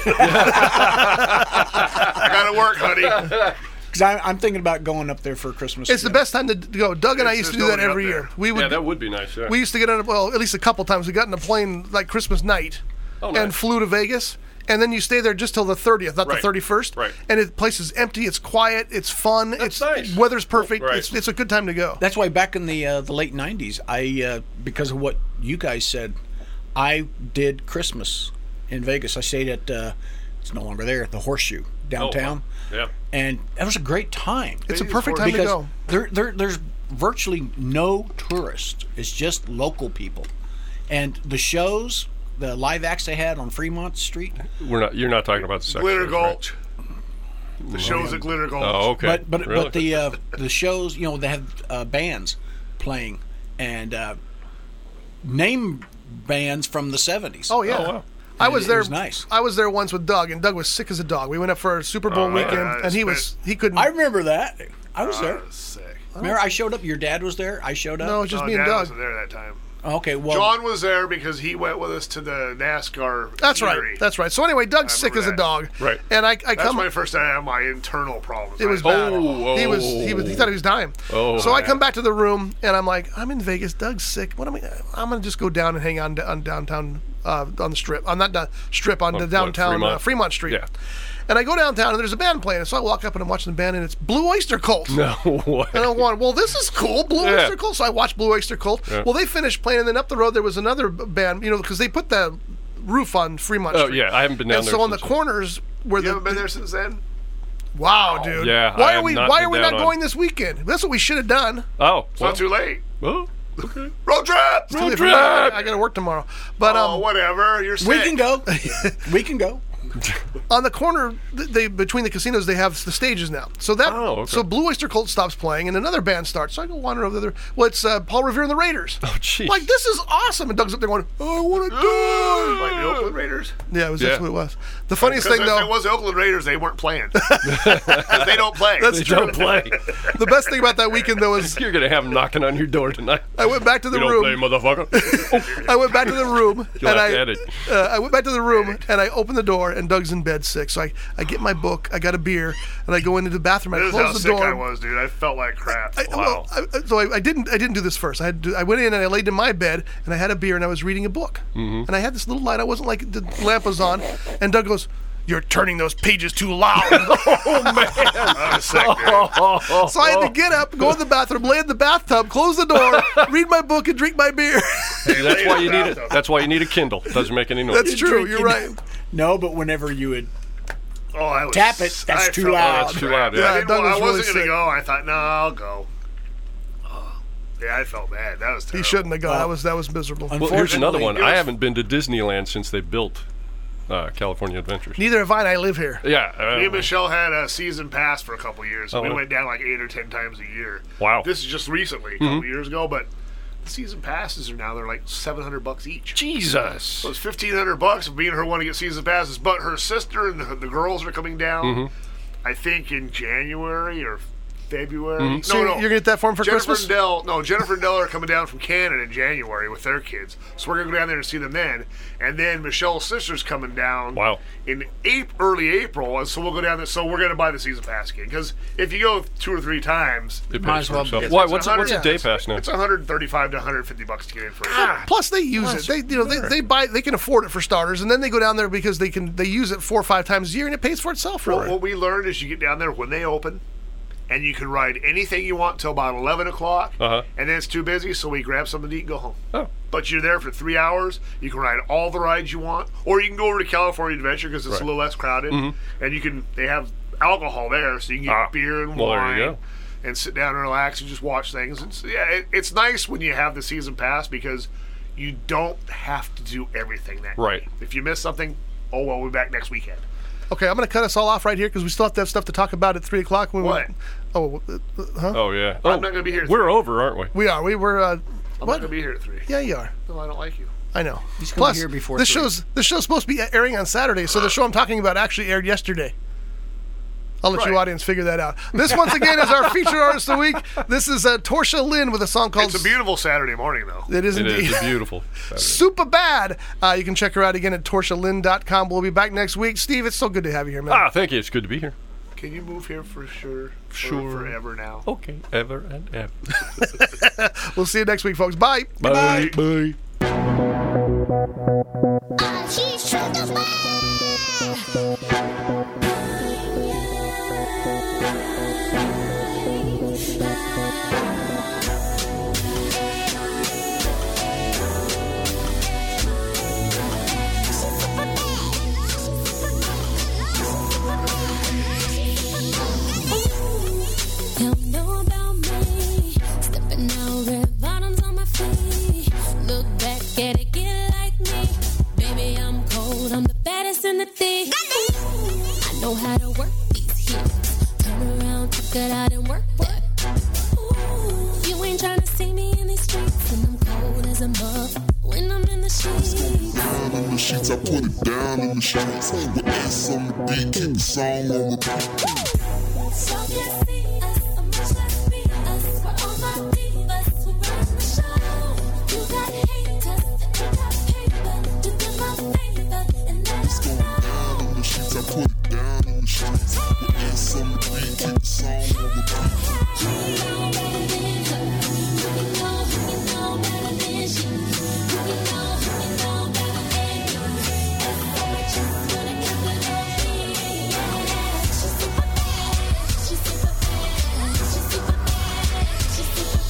I gotta work, honey. Because I'm thinking about going up there for Christmas. It's the again. best time to go. Doug and I It's- used to there's do that nobody every up year. there. We would Yeah, that would be nice. Yeah. we used to get on, well, at least a couple times. We got in a plane like Christmas night Oh, and nice. flew to Vegas. And then you stay there just till the thirtieth, not the Right. thirty-first. Right. And the place is empty. It's quiet. It's fun. it's nice. weather's perfect. Right. It's, it's a good time to go. That's why back in the uh, the late nineties, I uh, because of what you guys said, I did Christmas in Vegas. I stayed at uh, it's no longer there, the Horseshoe downtown, Oh, yeah. and that was a great time. It's a Vegas perfect time to because go. there, there there's virtually no tourists. It's just local people, and the shows, the live acts they had on Fremont Street. We're not. You're not talking about the sex Glitter shows, right? Gulch. The show's at Glitter Gulch. Oh, okay. But but Really? but the uh, the shows, you know, they have uh, bands playing and uh, name bands from the seventies. Oh yeah. Oh, wow. I was It there. was nice. I was there once with Doug, and Doug was sick as a dog. We went up for a Super Bowl Oh, yeah. weekend, Yeah, and he it's was he couldn't. I remember that. I was Oh, there. that was sick. Remember, I showed up. Your dad was there. I showed up. no, it was just No, me and Dad Doug. wasn't there that time. Okay, well, John was there because he went with us to the NASCAR. That's right. eatery. That's right. So anyway, Doug's sick as remember a that. dog. Right. And I, I That's come. my first time I had my internal problems. It was I- bad. Oh, he was he was he thought he was dying. Oh, so I man. come back to the room and I'm like, I'm in Vegas. Doug's sick. What am I? I'm gonna just go down and hang on on downtown uh, on the strip. On that uh, strip on On the what, downtown Fremont? Uh, Fremont Street. Yeah. And I go downtown and there's a band playing. So I walk up and I'm watching the band and it's Blue Oyster Cult. No way. And I'm going, well, this is cool, Blue Yeah. Oyster Cult. So I watched Blue Oyster Cult. Yeah. Well, they finished playing, and then up the road there was another b- band, you know, because they put the roof on Fremont Oh, Street. yeah, I haven't been down and there so on the since- corners where You the haven't been there since then? wow, dude. Yeah, Why I are have we not Why been are we down not on- going this weekend? That's what we should have done. Oh, It's well, not too late. oh, okay. Road trip! Road If- trip! I got to work tomorrow. But Oh, um, whatever. You're sick. we can go. we can go. on the corner, th- they between the casinos, they have the stages now. So that Oh, okay. so Blue Oyster Cult stops playing, and another band starts. So I go wander over there. Well, it's uh, Paul Revere and the Raiders. Oh, jeez. Like, this is awesome. And Doug's up there going, I want to die. Like the Oakland Raiders? Raiders? Yeah, it was. Yeah. That's what it was. The funniest Because thing, if though, it was the Oakland Raiders, they weren't playing. 'Cause they don't play. That's They true. don't play. the best thing about that weekend though was You're gonna have them knocking on your door tonight. I went back to the We don't room. play, motherfucker. I went back to the room You'll and have I, to edit. uh, I went back to the room and I opened the door and Doug's in bed sick. So I, I get my book, I got a beer, and I go into the bathroom. I This is how close the sick door. I was, dude. I felt like crap. I, well, I, I- so I, I didn't. I didn't do this first. I had. To, I went in and I laid in my bed and I had a beer and I was reading a book. Mm-hmm. And I had this little light. I wasn't like the lamp was on. And Doug goes, "You're turning those pages too loud." I was sick, dude. So I had to get up, go in the bathroom, lay in the bathtub, close the door, read my book, and drink my beer. See, that's why you need Bathtub. it. That's why you need a Kindle. Doesn't make any noise. That's true. You're right. No, but whenever you would Oh, I was, Tap it, that's I too felt loud. like That's too crap. loud, yeah. I, Yeah, didn't, Doug want- was I wasn't really going to sick. go. I thought, no, I'll go. Oh. Yeah, I felt bad. That was terrible. He shouldn't have gone. That was that was miserable. Well, here's another one. It was- I haven't been to Disneyland since they built uh, California Adventures. Neither have I. And I live here. Yeah. Me and Uh, Michelle had a season pass for a couple years. Oh, we really? went down like eight or ten times a year. Wow. This is just recently, a couple years ago, but the season passes are now they're like seven hundred bucks each. Jesus. So it's fifteen hundred bucks. If me and her want to get season passes, but her sister and the, the girls are coming down. Mm-hmm. I think in January or February. So No, you're no. gonna get that for him for Jennifer Christmas? and Dell, no, Jennifer and Dell are coming down from Canada in January with their kids. So we're going to go down there and see them then. And then Michelle's sister's coming down Wow. in April, early April. And so we'll go down there. So we're going to buy the season pass again. Because if you go two or three times, It Might pays as for well itself. be- Why? it's What's a, what's a one day hundred pass now? It's one hundred thirty-five to one hundred fifty bucks to get in for Ah, it. Plus, they use it. They, you know, they, they buy. They can afford it for starters, and then they go down there because they can. They use it four or five times a year, and it pays for itself. Well, Really. what we learned is you get down there when they open, and you can ride anything you want till about eleven o'clock, Uh-huh. and then it's too busy, so we grab something to eat and go home. Oh. But you're there for three hours. You can ride all the rides you want, or you can go over to California Adventure because it's Right. a little less crowded, and you can. They have alcohol there, so you can get Ah. beer and Well, there wine. you go. And sit down and relax and just watch things. It's, yeah, it, it's nice when you have the season pass because you don't have to do everything that Right. day. If you miss something, oh well, we're back next weekend. Okay, I'm going to cut us all off right here because we still have to have stuff to talk about at three o'clock. When What? We, oh, uh, huh? Oh yeah. I'm oh, not gonna be here at We're three. over, aren't we? We are. We were. Uh, I'm what? not gonna be here at three. Yeah, you are. No, I don't like you. I know. He's gonna Plus, be here before this three. show's this show's supposed to be airing on Saturday, so the show I'm talking about actually aired yesterday. I'll let you Right. audience figure that out. This once again is our featured artist of the week. This is uh, Torsha Lynn with a song called. It's a beautiful Saturday morning, though. It is It indeed. is It's beautiful. Saturday. Super bad. Uh, you can check her out again at torsha lynn dot com. We'll be back next week. Steve, it's so good to have you here, man. Ah, thank you. It's good to be here. Can you move here for sure? For Sure. forever now. Okay. Ever and ever. We'll see you next week, folks. Bye. Bye. Bye. She's Don't know about me. Stepping out, red bottoms on my feet. Look back at it, get like me. Baby, I'm cold. I'm the baddest in the thing. I know how to work these hips. Turn around, check it out and work that. Ooh, you ain't trying to see me in these streets, and I'm cold as a mug when I'm in the sheets. Down in the sheets, I put it down in the streets. With ass on the beat, keep the song on repeat. So you see us, so much less be us. We're all my divas who run the show. You got haters, and you got paper. Do them a favor and let us know. Down in the sheets, I put it down in the streets. With ass on the beat, keep the song on repeat. Who you know better than her? Who you know, who you know better than she? Who you know, who you know better than you? That's so much you wanna keep it on me. She's super bad, she's super bad, she's super bad, she's super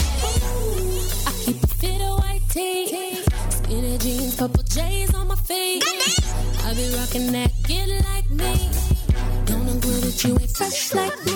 bad. I keep a fit of white tee, skinny jeans, purple J's on my feet. I be rocking that, get like me. Don't agree that you ain't fresh like me.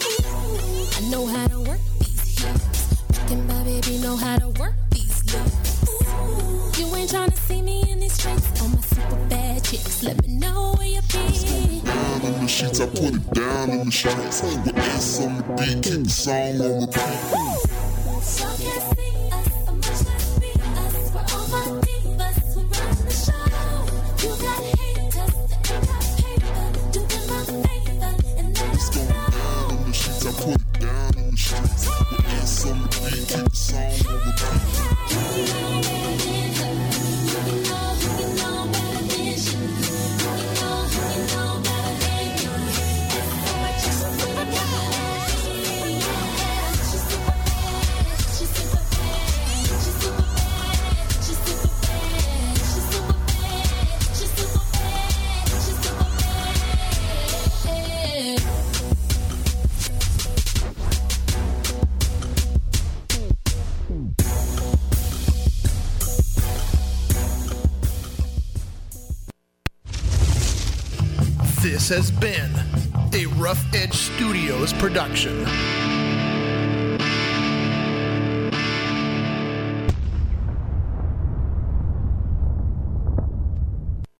I know how to work these hips. Rockin' my baby know how to work these lips. You ain't tryna see me in these streets. All my super bad chicks, let me know where you be. Down in the sheets, I put it down in the streets. With ass on the beat, keep the song on repeat. So can't see us, so much less be us. We're all my divas who run the show. You got This has been a Rough Edge Studios production.